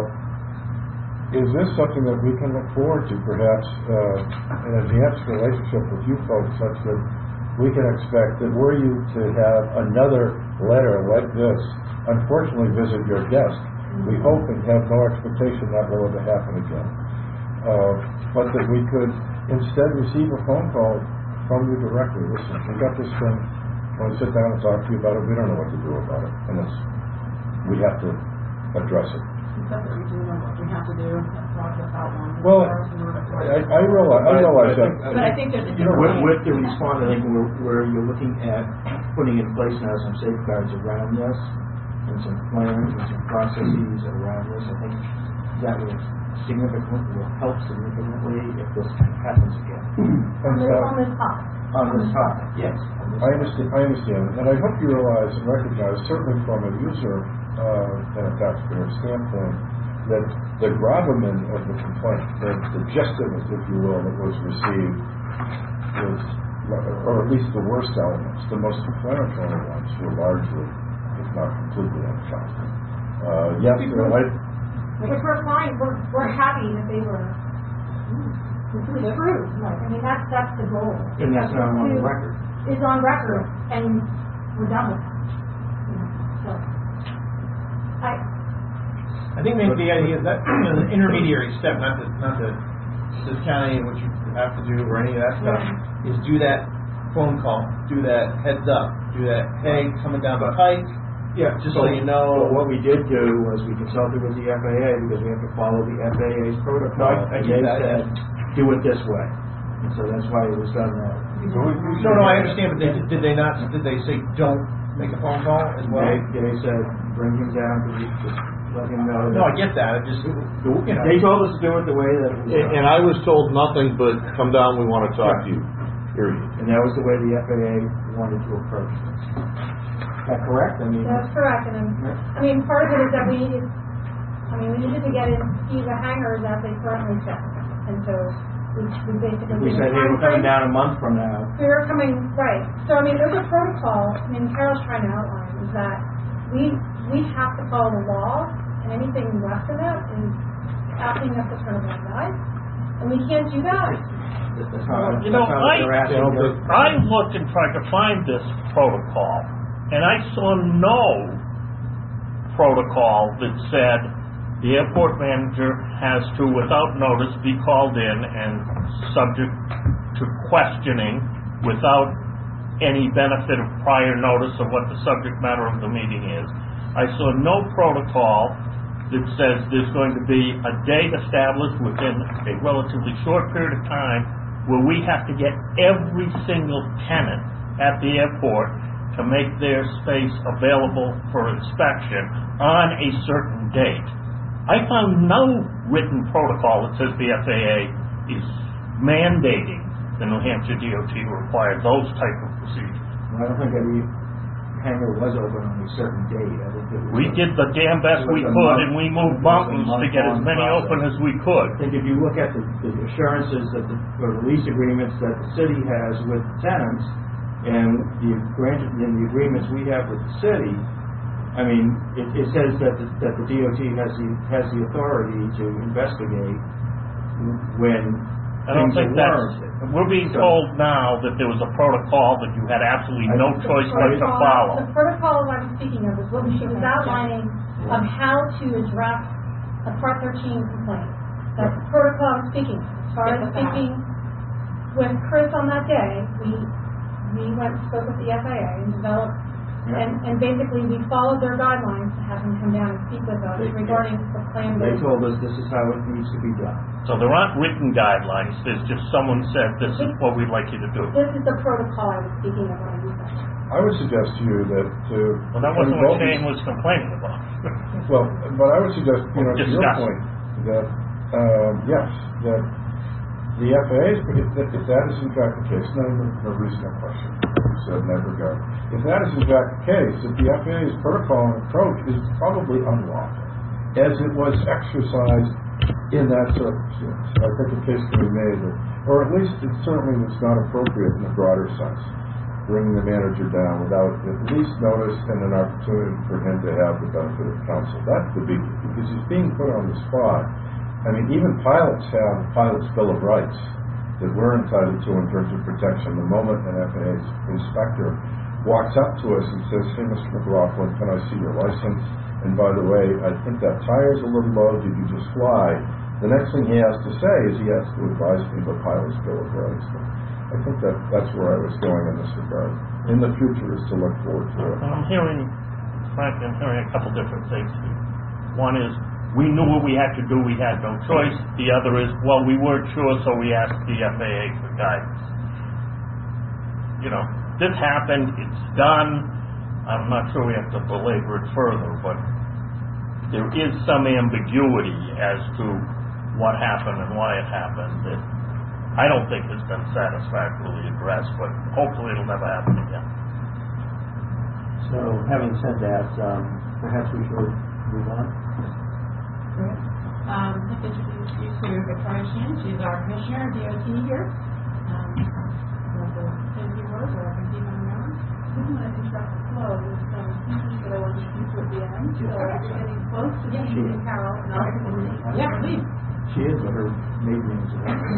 is this something that we can look forward to, perhaps, uh, an enhanced relationship with you folks, such that we can expect that were you to have another letter like this, unfortunately visit your desk, we hope and have no expectation that will ever happen again. Uh, but that we could instead receive a phone call from you directly. Listen, we got this thing. I want to sit down and talk to you about it. We don't know what to do about it. And it's, we have to address it. That's what we do, and what we have to do, that's process outlined. Well, I, I realize, I realize that. But I think there's a You know, different with, way. with the response, I think where, where you're looking at putting in place now some safeguards around this, and some plans and some processes around this, I think that will significantly, will help significantly if this happens again. On And, this, uh, on this topic. On this topic, yes. on this I understand, I understand, and I hope you realize and recognize, certainly from a user uh, and a taxpayer standpoint, that the gravamen of the complaint, the, the gist of it, if you will, that was received, was, or at least the worst elements, the most inflammatory ones, were largely, if not completely, unfounded. Uh, yes, there might. Which we're fine, we're, we're happy that they were approved. Like, I mean, that's, that's the goal. And that's not on the To- record. Is on record, and we're done with it. You know, so, I, I think maybe the idea is that an intermediary step, not to, not to discount any of what you have to do or any of that stuff, is do that phone call, do that heads up, do that, hey, coming down the pike, Yeah, just so you know. What we did do was we consulted with the F A A because we have to follow the F A A's protocol. No, I- I and get they that, said, do it this way. And so that's why it was done that. No, no, I understand, but they, did they not, did they say don't make a phone call as well? They, they said, bring him down, to the- just let him know. No, I that- get that, I just, you know. They told us to do it the way that it was done. And I was told nothing but, come down, we want to talk to you, period. And that was the way the F A A wanted to approach this. Is that correct? I mean, that's correct, and I'm, I mean, part of it is that we needed, I mean, we needed to get in, see the hangars as they currently sit. And so, we, we basically. we said, hey, we're coming down a month from now. We were coming, right, so I mean, there's a protocol, I mean, Carol's trying to outline, is that we, we have to follow the law, and anything less than that is acting as a sort of bad guy, and we can't do that. That's not, You know, that's not what I, they're asking. you know, us. I looked and tried to find this protocol, and I saw no protocol that said the airport manager has to, without notice, be called in and subject to questioning without any benefit of prior notice of what the subject matter of the meeting is. I saw no protocol that says there's going to be a date established within a relatively short period of time where we have to get every single tenant at the airport to make their space available for inspection on a certain date. I found no written protocol that says the F A A is mandating the New Hampshire D O T to require those type of procedures. Well, I don't think every hangar was open on a certain date. I think it was We a- did the damn best it was we a could, month- and we it moved was a mountains to get as month-long many process. open as we could. I think if you look at the, the assurances that the, or the lease agreements that the city has with tenants, and the grant, and the agreements we have with the city, I mean, it, it says that the, that the D O T has the, has the authority to investigate when I don't things think are that's, warranted. we're being So- told now that there was a protocol that you had absolutely no I- choice but to Protocol- follow. The protocol I'm speaking of is what she was outlining of how to address a Part thirteen complaint. That's the protocol I'm speaking of. As far as Get the facts. speaking with Chris on that day, we, we went and spoke with the F A A and developed, Yeah. and, and basically we followed their guidelines to have them come down and speak with us They- regarding the plan. They that- told us this is how it needs to be done. So there aren't written guidelines, there's just someone said, this is what we'd like you to do. This is the protocol I was speaking of when I used that. I would suggest to you that to. Well, that wasn't what involve Shane these- was complaining about. Well, but I would suggest, you know, to your Discuss. point, that, um, yes, that The F A A, if, that- if that is in fact the case, no, no reason to question, said never go. If that is in fact the case, if the F A A's protocol and approach is probably unlawful, as it was exercised in that circumstance, I think a case can be made that, or at least it certainly was not appropriate in a broader sense, bringing the manager down without at least notice and an opportunity for him to have the benefit of counsel. That's the big, because he's being put on the spot. I mean, even pilots have a pilot's bill of rights that we're entitled to in terms of protection. The moment an F A A inspector walks up to us and says, hey, Mister McLaughlin, can I see your license? And by the way, I think that tire's a little low. Did you just fly? The next thing he has to say is he has to advise me of the pilot's bill of rights. But I think that that's where I was going in this regard. In the future is to look forward to it. I'm hearing, frankly, I'm hearing a couple different things here. One is, we knew what we had to do, we had no choice. The other is, well, we weren't sure, so we asked the F A A for guidance. You know, this happened, it's done. I'm not sure we have to belabor it further, but there is some ambiguity as to what happened and why it happened that I don't think has been satisfactorily addressed, but hopefully it'll never happen again. So, having said that, um, perhaps we should move on. Um, I'd like to introduce you to Victoria Sheehan. She's our commissioner of D O T here. Um, you want to say a few words, or I can keep on going? I didn't want to interrupt the flow. There's some speakers that I want to speak to at the end. So we're getting close to Yeah. meeting Carol, and I'll continue. Yeah, please. She is, but her maiden name is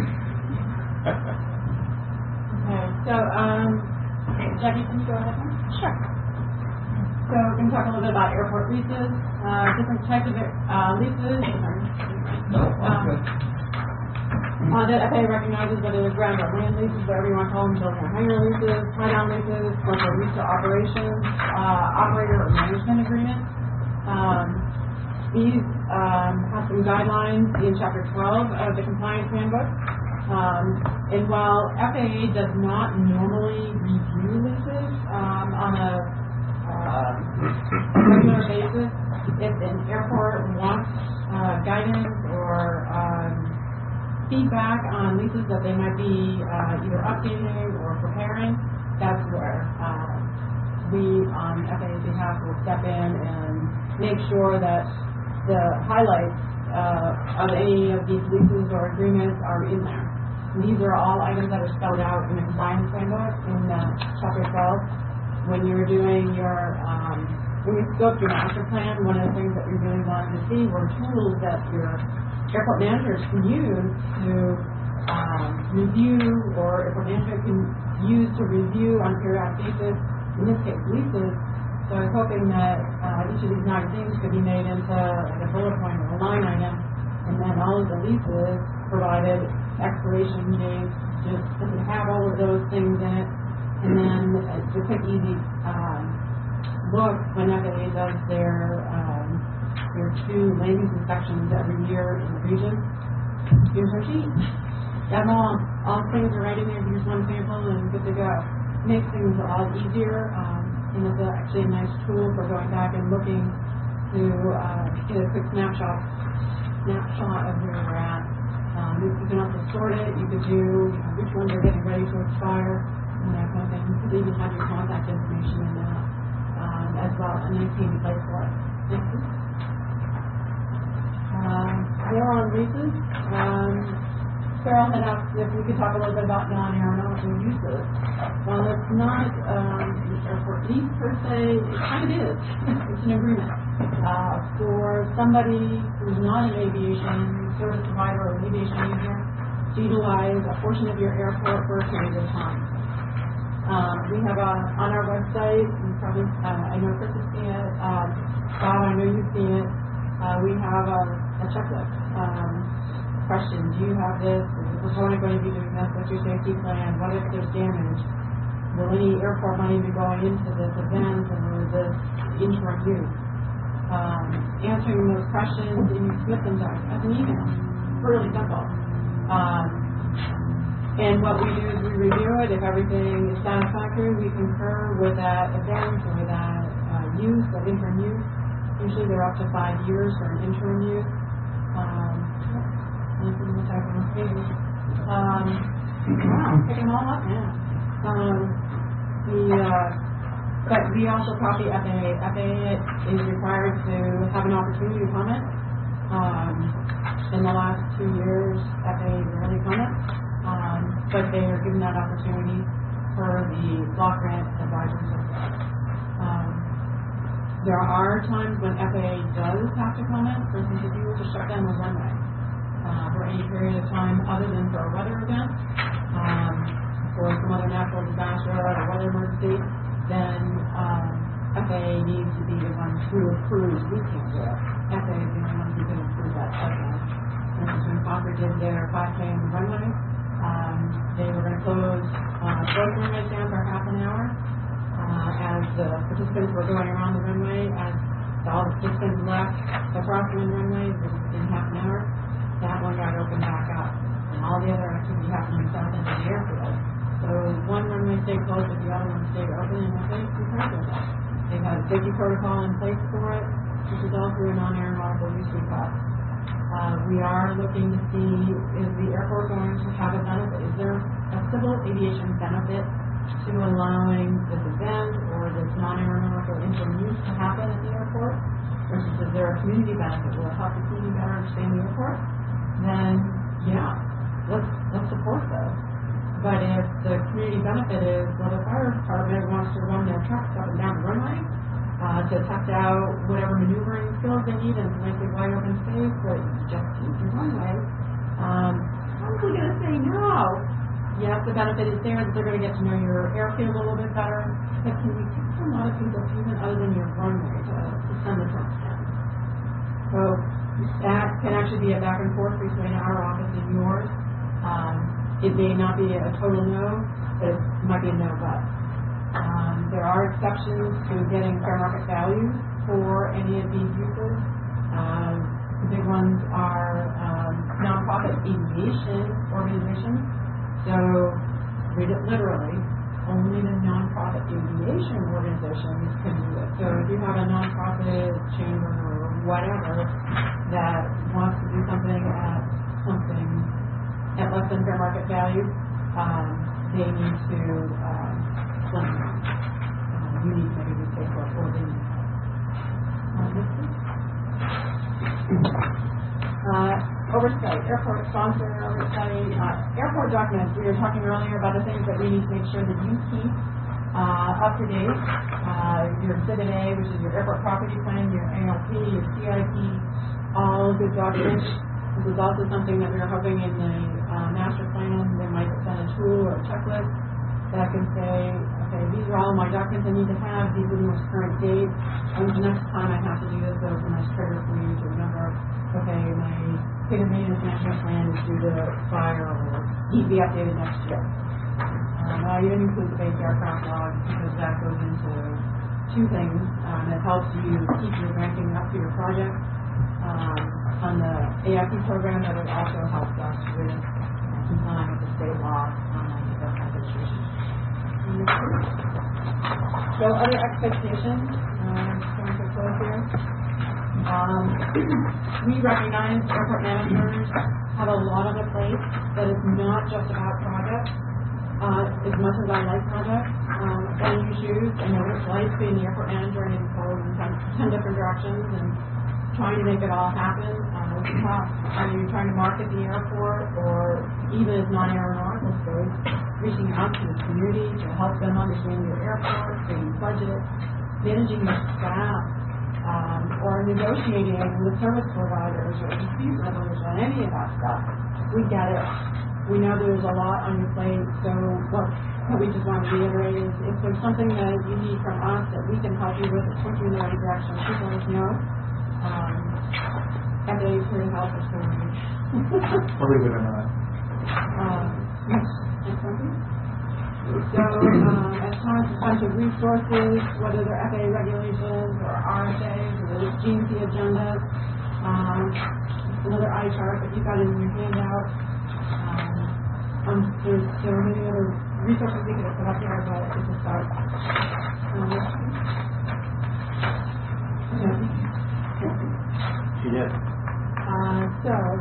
Okay, so, um, Jackie, can you go ahead now? Sure. So we're going to talk a little bit about airport leases, uh, different types of uh, leases. No, Um, good. Uh, the F A A recognizes whether there's ground or land leases, whatever you want to call them, children or hangar leases, tie-down leases, commercial lease to operations, uh, operator or management agreements. Um, these um, have some guidelines in Chapter twelve of the Compliance Handbook. Um, and while F A A does not normally review leases um, on a uh, regular basis, if an airport wants uh, guidance or um, feedback on leases that they might be uh, either updating or preparing, that's where uh, we on F A A's behalf will step in and make sure that the highlights uh, of any of these leases or agreements are in there. And these are all items that are spelled out in the compliance framework in uh, Chapter twelve. When you're doing your, um, when you scope your master plan, one of the things that we really wanted to see were tools that your airport managers can use to um, review, or airport management can use to review on a periodic basis, in this case leases. So I was hoping that uh, each of these nine things could be made into like a bullet point or a line item, and then all of the leases provided expiration dates, just does it have all of those things in it. And then it's a quick, easy um, look when F A A does their um, their two land use inspections every year in the region. Here's our sheet. Got them all. All things are right in there. Here's one sample and good to go. Makes things a lot easier. Um, and it's a, actually a nice tool for going back and looking to uh, get a quick snapshot snapshot of where we're at. Um, you, you can also sort it. You could do you know, which ones are getting ready to expire. And that kind of thing. You could even have your contact information in that um, as well. A nice handy place for it. Next. Um, more on leases. Um, Carol had asked if we could talk a little bit about non-aeronautical uses. Well, it's not um, an airport lease per se. It kind of is. It's an agreement uh, for somebody who's not an aviation service provider or an aviation user to utilize a portion of your airport for a period of time. Um, we have a, on our website, you probably, uh, I know Chris has seen it, um, Bob, I know you've seen it, uh, we have a, a checklist. Um, question, do you have this? Is the proponent going to be doing this? What's your safety plan? What if there's damage? Will any airport money be going into this event or this interim use? Um, answering those questions, and you submit them to us as an email. Really simple. Um, And what we do is we review it. If everything is satisfactory, we concur with that event or that uh, use, that interim use. Usually they're up to five years for an interim use. Um, uh, pick them all up, yeah. Um, the, uh, but we also copy F A A. F A A is required to have an opportunity to comment. Um, in the last two years, F A A rarely comments, um, but they are given that opportunity for the block grant advisory service. Um, there are times when F A A does have to comment. For instance, if you were to shut down the runway uh, for any period of time other than for a weather event, um, for some other natural disaster or a weather emergency, then um, F A A needs to be the one who approves. We can't do it. F A A is the only one who can approve that shutdown. For instance, when Concord did their five K on the runway, um, they were going to close uh, both runways down for half an hour uh, as the participants were going around the runway. As all the participants left across the runway in half an hour, that one got opened back up, and all the other activity happened in south end of the airfield. So one runway stayed closed, but the other one stayed open, and they concurred with it. They've had a safety protocol in place for it, which is all through a non-aeronautical use request. Uh, we are looking to see, is the airport going to have a benefit? Is there a civil aviation benefit to allowing this event or this non-aeronautical interim use to happen at the airport? Versus is there a community benefit? Will it help the community better understand the airport? Then, yeah, let's, let's support those. But if the community benefit is, well, the fire department wants to run their trucks up and down the runway uh, to test out whatever maneuvering skills they need in a nice big wide open space, but just use the runway, um, I'm probably going to say no. Yes, the benefit is there that they're going to get to know your airfield a little bit better, but can you teach a lot of people even other than your runway to, to send the trucks down? So that can actually be a back and forth between our office and yours. Um, It may not be a total no, but it might be a no but. Um, there are exceptions to getting fair market value for any of these uses. Um, the big ones are um, nonprofit aviation organizations. So read it literally. Only the nonprofit aviation organizations can do it. So if you have a nonprofit chamber or whatever that wants to do something at something at less than fair market value, um, they need to um, plan it. Um, you need to make a new paper or they need uh, oversight, airport sponsor oversight, uh, airport documents. We were talking earlier about the things that we need to make sure that you keep uh, up to date. Uh, your Exhibit A, which is your airport property plan, your A L P, your C I P, all good documents. This is also something that we are hoping in the uh, master plan, they might send a tool or a checklist that can say, okay, these are all my documents I need to have, these are the most current dates, and the next time I have to do this, there's a nice trigger for you to remember, okay, my figure maintenance management plan is due to expire or need to be updated next year. Um, I didn't include the base aircraft log because that goes into two things. Um, it helps you keep your ranking up to your project. Um, on the A I P program, but it also helps us with complying with the state law on aircraft registration. So other expectations, uh, going to close here. Um, we recognize airport managers have a lot on their plate that is not just about projects. Uh, as much as I like projects, um, and you shoes, I know what it's like being the airport manager and being pulled in ten, ten different directions and trying to make it all happen. Uh, it's tough. Are you trying to market the airport or even as non-aeronautical space, reaching out to the community to help them understand your airport, creating budget, managing your staff, um, or negotiating with service providers or dispute resolution, any of that stuff. We get it. We know there's a lot on your plate, so what, what we just want to reiterate is if there's something that you need from us that we can help you with or point you in the right direction, please let us know. Um, F A A is here to help us. Believe it or not. Um, next, next one, please. So, um, as far as a bunch of resources, whether they're F A A regulations or R S As or the G N C agendas, um, another eye chart that you got in your handout. Um, um, there's, there are many other resources we could have put up there, but it's a start. Um, She did. Uh, so,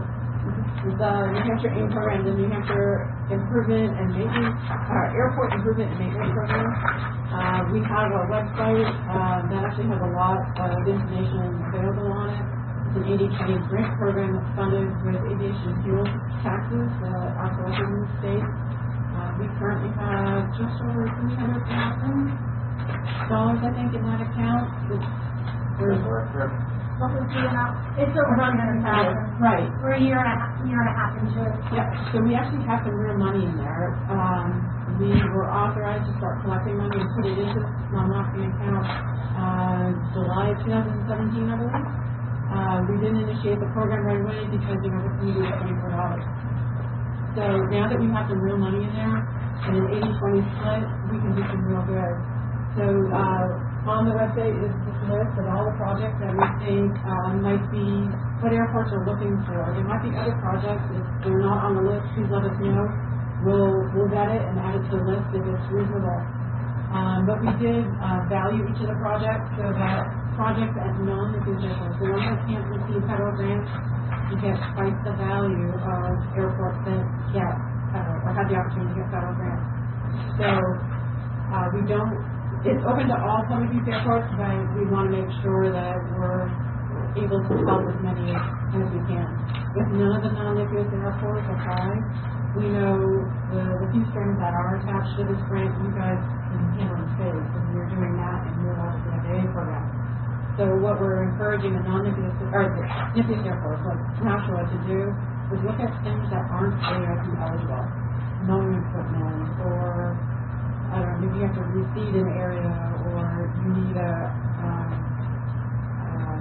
the New Hampshire AIM program, the New Hampshire Improvement and Maintenance, uh, Airport Improvement and Maintenance Program. Uh, we have a website uh, that actually has a lot of information available on it. It's an eighty twenty grant program that's funded with aviation fuel taxes that are collected in the state. Uh, we currently have just over three hundred thousand dollars, I think, in that account. It's, we're, What was the amount? It's over Around three hundred thousand. right. We're a year and a half, year and a half into it. Yeah, so we actually have some real money in there. Um, we were authorized to start collecting money and put it into the non-operating account, uh, July of two thousand seventeen, I believe. Uh, we didn't initiate the program right away because, you know, we're needed twenty-four dollars. So now that we have some real money in there, and an eighty twenty split, we can do some real good. So, uh, on the website is this list of all the projects that we think, um, might be what airports are looking for. There might be other projects, if they're not on the list, please let us know. We'll, we'll vet it and add it to the list if it's reasonable. Um, but we did, uh, value each of the projects so that projects at non-nuclear airports, the ones that can't receive federal grants, you get twice the value of airports that get federal, or have the opportunity to get federal grants. So, uh, we don't, it's open to all public use airports, but we want to make sure that we're able to help as many as we can. If none of the non-nucleus airports apply, we know the, the few strings that are attached to this grant, you guys can handle the space, and you're doing that in your logic F A A program. So what we're encouraging the non-nucleus, or the nucleus airports, like Nashua, to do is look at things that aren't A O P eligible, mowing equipment, or I don't know, maybe you have to reseed an area, or you need a um, um,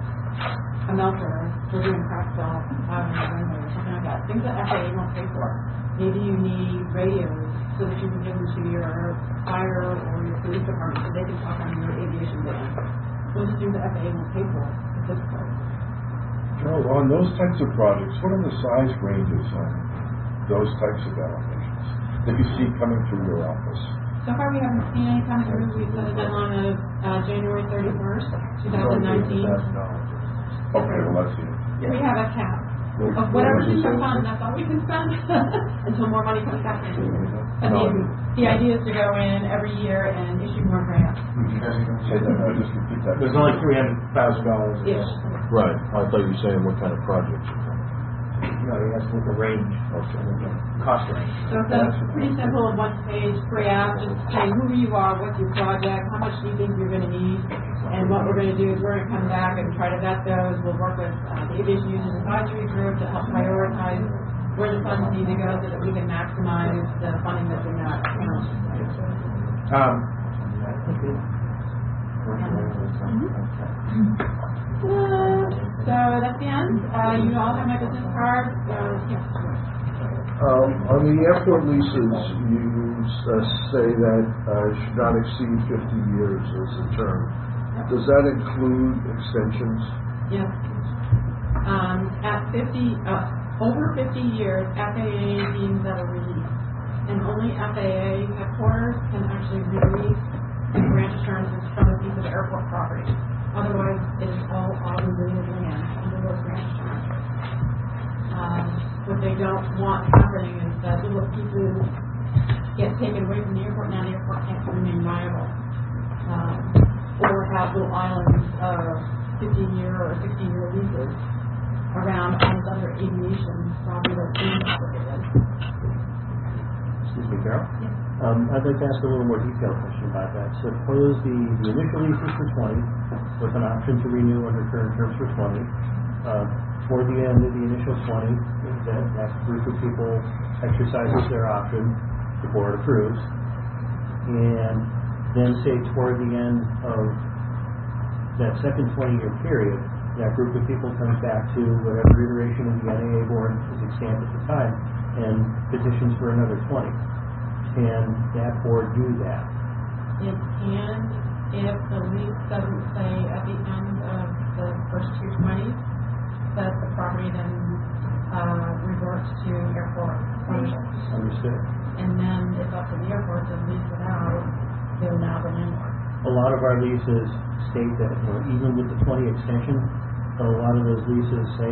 a melter for doing crack fill out in the runway or something like that. Things that F A A won't pay for. Maybe you need radios so that you can give them to your fire or your police department so they can talk on your aviation band. Those are things that F A A won't pay for at this point. Joe, on those types of projects, what are the size ranges on those types of allocations that you see coming through your office? So far, we haven't seen any come through. We set a deadline of uh, January thirty-first, twenty nineteen. Okay, well, that's it. We have a cap of whatever's in the fund. That's all we can spend until more money comes back in. And the, the idea is to go in every year and issue more grants. Say that, uh, just repeat that. There's only three hundred thousand dollars. Yes. Right, I thought you were saying what kind of projects. No, he has to look at range, cost range. So that's pretty simple, one page, free app, just saying who you are, what's your project, how much do you think you're going to need, and what we're going to do is we're going to come back and try to vet those. We'll work with uh, the Aviation Users Advisory Group to help prioritize where the funds need to go so that we can maximize the funding that's in that account. Um, Uh, so that's the end. Uh, you all have my business card. Uh, yes. Um, on the airport leases, you uh, say that uh, should not exceed fifty years as a term. Does that include extensions? Yes. Um, at fifty, uh, over fifty years, F A A deems that a release, and only F A A headquarters can actually release grant assurances from a piece of airport property. Otherwise, it is all obligated land under those grant assurances. Um, what they don't want happening is that little pieces get taken away from the airport. Now the airport can't remain viable. Um, or have little islands of fifteen-year or sixty-year leases around all this other aviation property that's being operated. Excuse me, Carol? Yes. Um, I'd like to ask a little more detailed question about that. Suppose the, the initial lease is for twenty, with an option to renew under current terms for twenty. Uh, toward the end of the initial twenty, that, that group of people exercises their option, the board approves, and then say toward the end of that second twenty-year period, that group of people comes back to whatever iteration of the N A A board is extant at the time and petitions for another twenty. Can that board do that? It can, if the lease doesn't say at the end of the first two twenties that the property then uh, reverts to airport ownership. Understood. And then it's up to the airport to lease it out to now the landlord. A lot of our leases state that, you know, even with the twenty extension, a lot of those leases say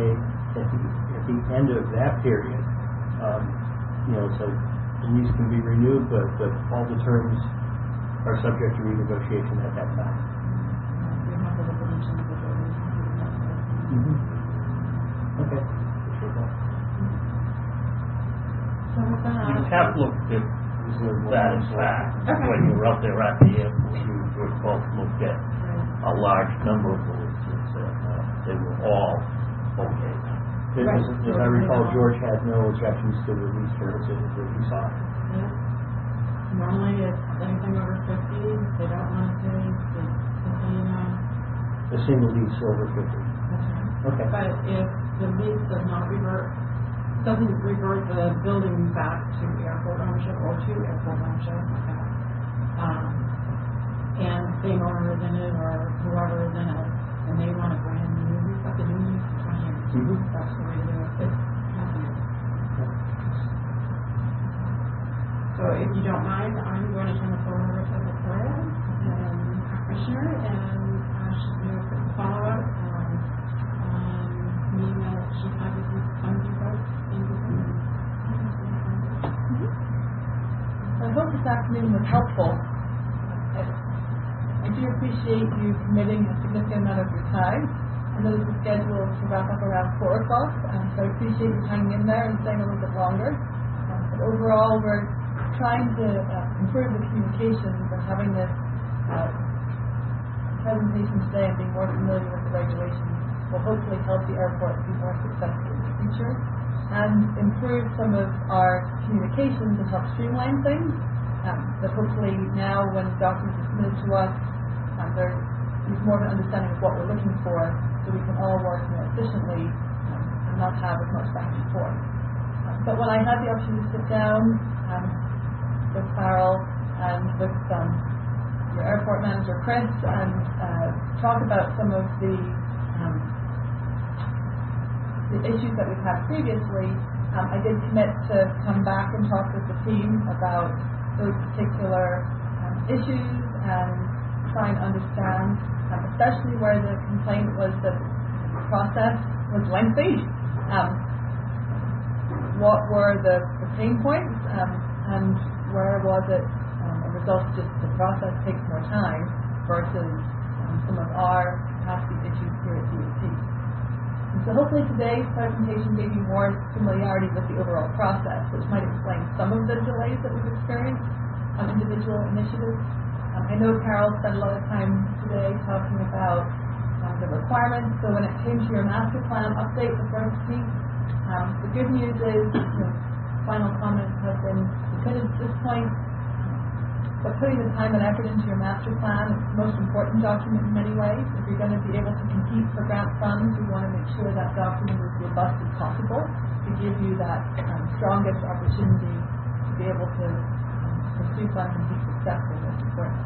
at the, at the end of that period, um, you know, so the lease can be renewed, but, but all the terms are subject to renegotiation at that time. We have to look at each individual lease. Mm-hmm. Okay. So with that. You have looked at that as fact. Okay. When you were out there at the airport, you were both looked at a large number of leases, and uh, they were all okay. As, Right. as I recall, George had no objections to the lease terms that that he saw. Yeah. Normally, it's anything over fifty, if they don't want to pay, they continue on. A single lease over fifty. That's right. Okay. But if the lease does not revert, doesn't revert the building back to airport ownership or to airport ownership, okay, um, and same owner is in it or whoever is in it, and they want a brand new, we've got the new lease for twenty years. Mhm. That's the way to do it. It's happening. So if you don't mind, I'm going to turn the floor over to Victoria and our commissioner, and uh, she's going to put the follow-up um, on meeting that she had with you, some of you folks in December. I hope this afternoon was helpful. I, I do appreciate you committing a significant amount of your time. I know this is scheduled to wrap up around four o'clock, um, so I appreciate you hanging in there and staying a little bit longer. Um, but overall, we're trying to uh, improve the communications and having this uh, presentation today and being more familiar with the regulations will hopefully help the airport be more successful in the future and improve some of our communications and help streamline things. Um, but hopefully now when documents are submitted to us, um, there is more of an understanding of what we're looking for so we can all work more efficiently um, and not have as much back and forth. Um, but when I had the option to sit down um, with Farrell and with um, your airport manager Chris and uh, talk about some of the um, the issues that we've had previously, um, I did commit to come back and talk with the team about those particular um, issues and try and understand, um, especially where the complaint was that the process was lengthy. Um, what were the, the pain points um, and where was it um, a result of just the process takes more time versus um, some of our capacity issues here at D O T. And so hopefully today's presentation gave you more familiarity with the overall process, which might explain some of the delays that we've experienced on individual initiatives. Um, I know Carol spent a lot of time today talking about um, the requirements. So when it came to your master plan update, the first piece, um, the good news is you know, final comments have been submitted at this point. But putting the time and effort into your master plan is the most important document in many ways. If you're going to be able to compete for grant funds, we want to make sure that document is robust as possible to give you that um, strongest opportunity to be able to um, pursue funds and be successful, most importantly.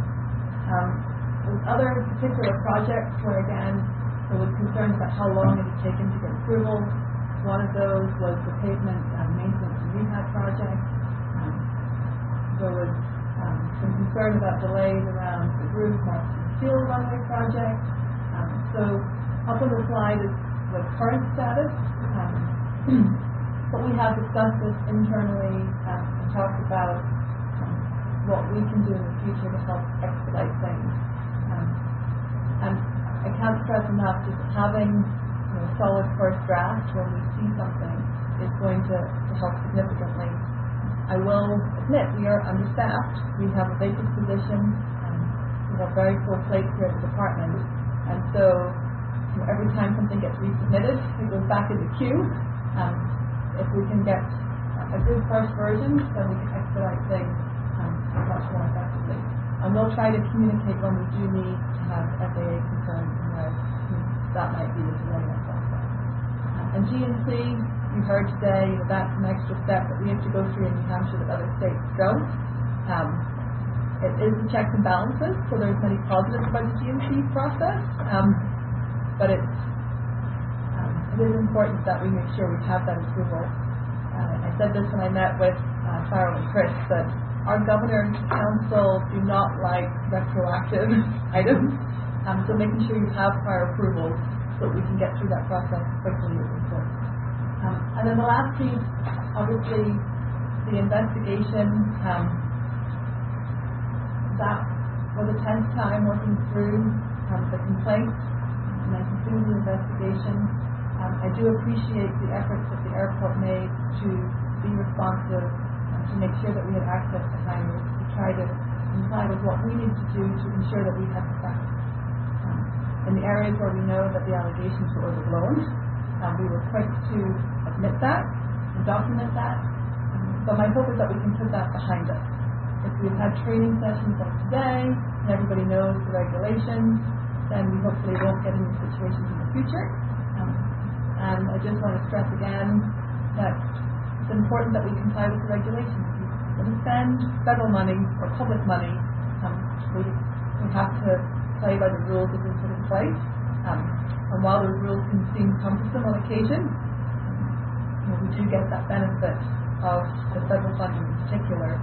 Um, with other particular projects where, again, there was concern about how long it had taken to get approval. One of those was the pavement um, maintenance and rehab project. Um, there was Um, some concern about delays around the Groove Martin Steel runway project. Um, so up on the slide is the current status. Um, but we have discussed this internally um, and talked about um, what we can do in the future to help expedite things. Um, and I can't stress enough just having you know, a solid first draft when we see something is going to, to help significantly. I will admit we are understaffed. We have a vacant position. Um, we have very full plates here at the department. And so you know, every time something gets resubmitted, it goes back in the queue. Um, if we can get a good first version, then we can expedite things um, much more effectively. And we'll try to communicate when we do need to have F A A concerns and where that might be the delay in the process. Um, and G N C, you heard today that that's an extra step that we have to go through in New Hampshire that other states don't. Um, it is the checks and balances, so there's many positives about the G N C process, um, but it's, um, it is important that we make sure we have that approval. Uh, I said this when I met with uh, Farrell and Chris, that our governor and council do not like retroactive items, um, so making sure you have prior approvals so we can get through that process quickly as we could. Um, and then the last piece, obviously, the investigation. Um, that was a tense time working through um, the complaints and then concluding the investigation. Um, I do appreciate the efforts that the airport made to be responsive and to make sure that we had access to hangars, to try to comply with what we need to do to ensure that we have the facts. Um, in the areas where we know that the allegations were overblown, um, we were quick to admit that and document that. Um, but my hope is that we can put that behind us. If we've had training sessions like today and everybody knows the regulations, then we hopefully won't get into situations in the future. Um, and I just want to stress again that it's important that we comply with the regulations. When we spend federal money or public money, um, we, we have to play by the rules that we've put in place. Um, and while those rules can seem cumbersome on occasion, you know, we do get that benefit of the federal funding in particular.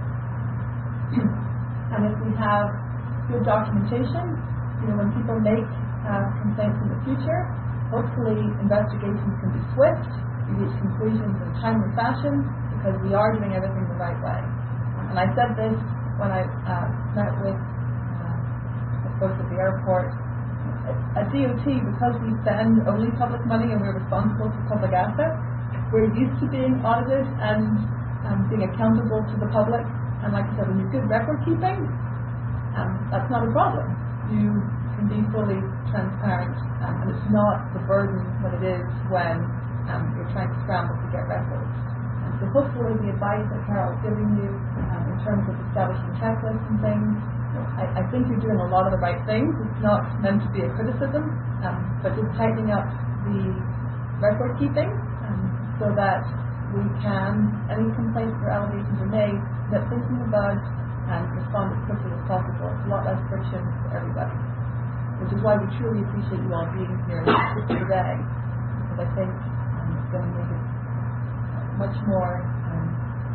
And if we have good documentation, you know, when people make uh, complaints in the future, hopefully investigations can be swift, we reach conclusions in a timely fashion, because we are doing everything the right way. And I said this when I uh, met with uh, the folks at the airport. At D O T, because we spend only public money and we're responsible for public assets, we're used to being audited and um, being accountable to the public. And like I said, when you're good record keeping, um, that's not a problem. You can be fully transparent, um, and it's not the burden what it is when um, you're trying to scramble to get records. And so hopefully the advice that Carol's giving you um, in terms of establishing checklists and things, I, I think you're doing a lot of the right things. It's not meant to be a criticism, um, but just tightening up the record keeping um, so that we can, any complaints or allegations are made, nip things in the bud and respond as quickly as possible. It's a lot less friction for everybody, which is why we truly appreciate you all being here today, because I think um, it's going to make it much more, um,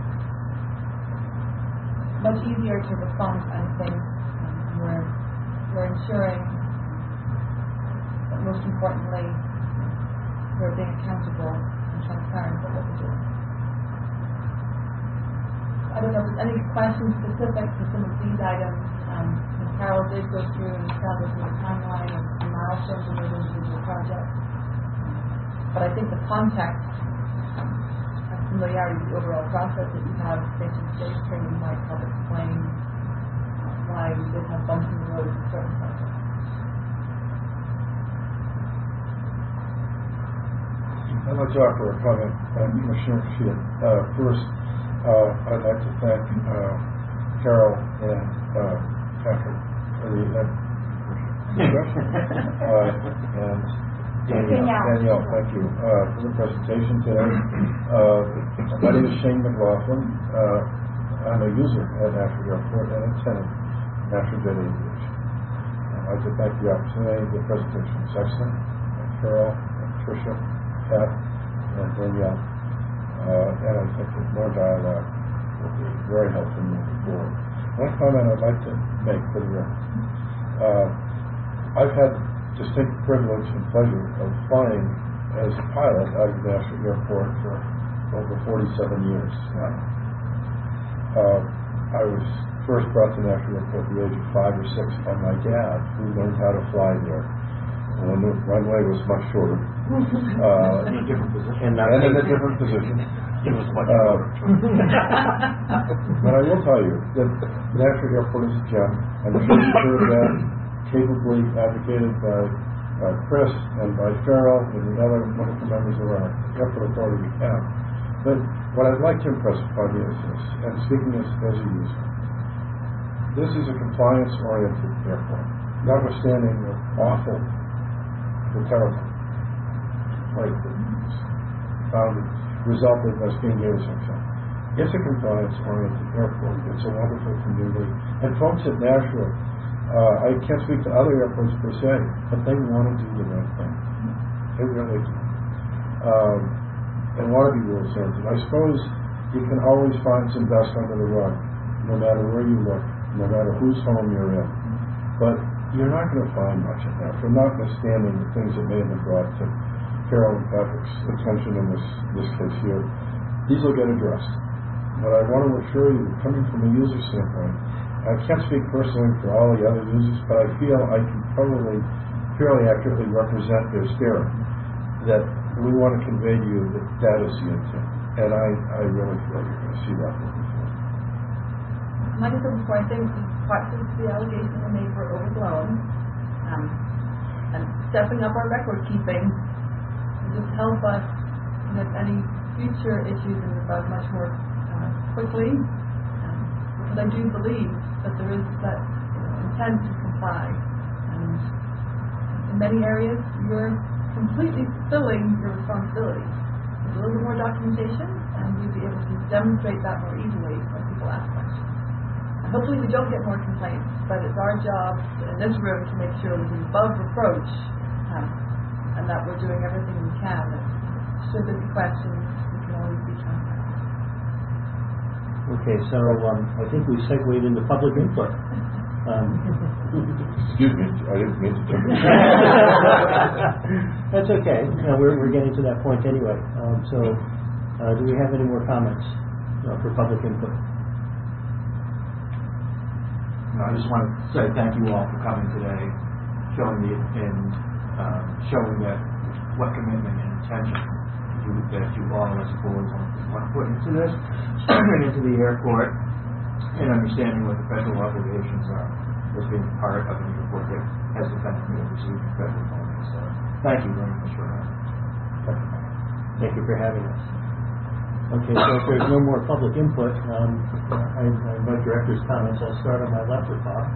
much easier to respond to anything. Um, we're, we're ensuring that most importantly, we're being accountable and transparent about what we're doing. I don't know if there's any questions specific to some of these items. Um, and Carol did go through and establish the timeline of the milestones of those individual projects. But I think the context um, and familiarity with the overall process that you have based on today's training might help explain uh, why we did have bumps in the road in certain projects. I'd like to offer a comment, uh, Commissioner Sheehan. Uh, first, uh, I'd like to thank uh, Carol and uh, Patrick for the uh, uh, and Danielle, Danielle, thank you uh, for the presentation today. Uh, my name is Shane McLaughlin. Uh, I'm a user at Nashville Airport and a tenant at Nashville Jet Aviation. I'd like to thank the opportunity. The presentation was excellent. And Carol, and Tricia, Pat, and Danielle. Uh, and I think that more dialogue will be very helpful moving forward. One comment I'd like to make for the record. Uh, I've had distinct privilege and pleasure of flying as a pilot out of Nashville Airport for over forty-seven years now. Uh, I was first brought to Nashville Airport at the age of five or six by my dad, who learned how to fly there when the runway was much shorter. Uh, in a different position. And, and in a different position. It was much uh, shorter. But I will tell you that Nashville Airport is a gem. I'm sure you've heard that, capably advocated by uh, Chris and by Farrell and the other wonderful members of our airport authority we have. But what I'd like to impress upon you is this, and speaking as, as a user, this is a compliance-oriented airport, notwithstanding the awful, the terrible fight that found resulted in us being here this time. It's a compliance-oriented airport. It's a wonderful community. And folks at Nashville, uh, I can't speak to other airports per se, but they want to do the right thing. They really do. Um, they want to be rule-centered. I suppose you can always find some dust under the rug, no matter where you look, no matter whose home you're in. But you're not going to find much of that, from notwithstanding the things that may have been brought to Carol and Patrick's attention in this, this case here. These will get addressed. But I want to assure you, coming from a user standpoint, I can't speak personally for all the other users, but I feel I can probably fairly accurately represent their spirit, that we want to convey to you that that is the intent. And I, I really feel you're going to see that moving forward. Like I said before, I think parts of the allegations I made were overblown. Um, and stepping up our record keeping will just help us with any future issues in the bud much more uh, quickly. Um, because I do believe that there is that you know, intent to comply. And in many areas, you're completely fulfilling your responsibilities. There's a little bit more documentation, and we'll be able to demonstrate that more easily when people ask questions. And hopefully we don't get more complaints, but it's our job in this room to make sure that it's above reproach, um, and that we're doing everything we can. That should there be questions, we can always be transparent. Okay, so um, I think we segued into public input. Um, Excuse me, I didn't mean to jump in. That's okay. No, we're, we're getting to that point anyway. Um, so, uh, do we have any more comments uh, for public input? No, I just want to say thank you all for coming today, showing the and um, showing that what commitment and intention you, that you all as a board want to put into this and into the airport, and understanding what the federal obligations are as being part of an airport that has the benefit of receiving federal funding. So, thank you very much for that. Thank you for having us. Okay, so if there's no more public input, um, I, I invite director's comments. I'll start on my left with Bob.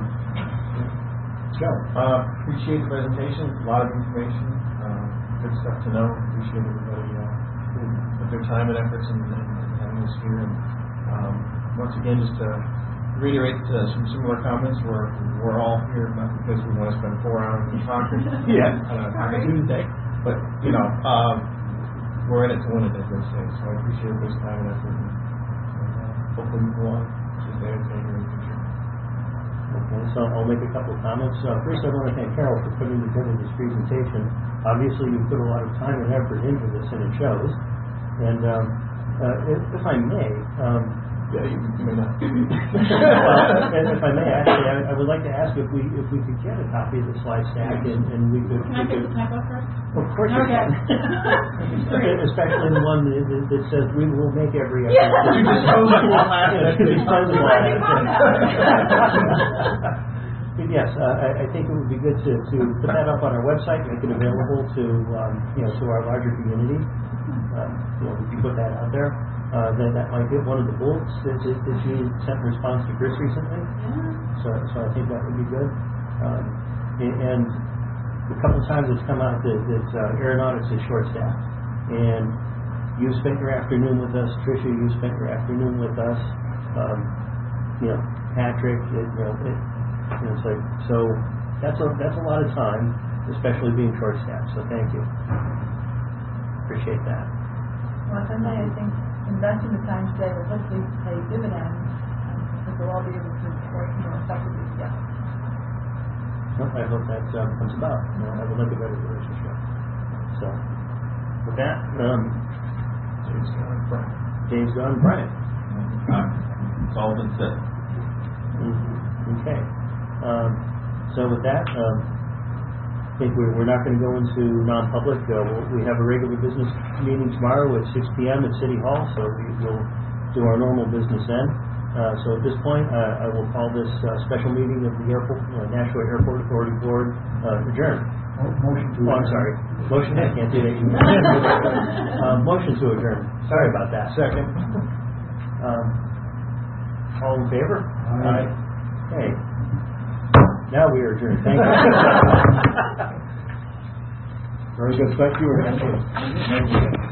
Joe, uh, appreciate the presentation. A lot of information, uh, good stuff to know. Appreciate everybody uh, with their time and efforts in, in, in having us here. And um, once again, just to reiterate uh, some similar comments, we're we're all here not because we want to spend four hours in conference Yeah. on a, on a Tuesday, but you know. Um, We're in it to win it, as they say. So I appreciate everybody's time and effort. And, and uh, hopefully we go on to stay entertaining in the future. Okay, so I'll make a couple of comments. Uh, first, I want to thank Carol for putting together this presentation. Obviously, you put a lot of time and effort into this, and it shows. And um, uh, if, if I may, um, yeah, you, you may not. uh, and if I may, actually, I, I would like to ask if we if we could get a copy of the slide stack, and, and we could. Can I we get could, the typo first? Of course you Okay. can. Especially the one that, that, that says we will make every effort. Yeah. to- You just chose it one last Yeah, to dispose of all Glad you that. caught that. But yes, uh, I, I think it would be good to, to put that up on our website, make it available to um, you know to our larger community. Um, you know, we can put that out there. Uh, then that might be one of the bullets that, that, that you sent in response to Chris recently. So, so I think that would be good. Um, and, and a couple of times it's come out that, that uh, aeronautics is short-staffed. And you spent your afternoon with us, Tricia, you spent your afternoon with us. Um, you know, Patrick, it, you know, it, you know, it's like, so that's a, that's a lot of time, especially being short-staffed. So thank you. Appreciate that. Well, if I may, I think investing the time today will hopefully pay dividends, um, because we'll all be able to work more effectively together. Well, I hope that um, comes about. You know, I would like a better relationship. So, with that, um, James Gunn, Brian. James Gunn, Brian. It's all been said. Mhm. Okay. Um, so with that, um, I think we're, we're not going to go into non-public. Uh, we'll, we have a regular business meeting tomorrow at six p.m. at City Hall, so we will do our normal business then. Uh, so at this point, uh, I will call this uh, special meeting of the Airport, uh, Nashua Airport Authority Board uh, adjourned. Motion to Oh, I'm adjourn. sorry. Motion, I can't do that. uh, motion to adjourn. Sorry about that. Second. Um, all in favor? Aye. Okay. Now we are adjourned. Thank you. Very good, thank you. Thank you.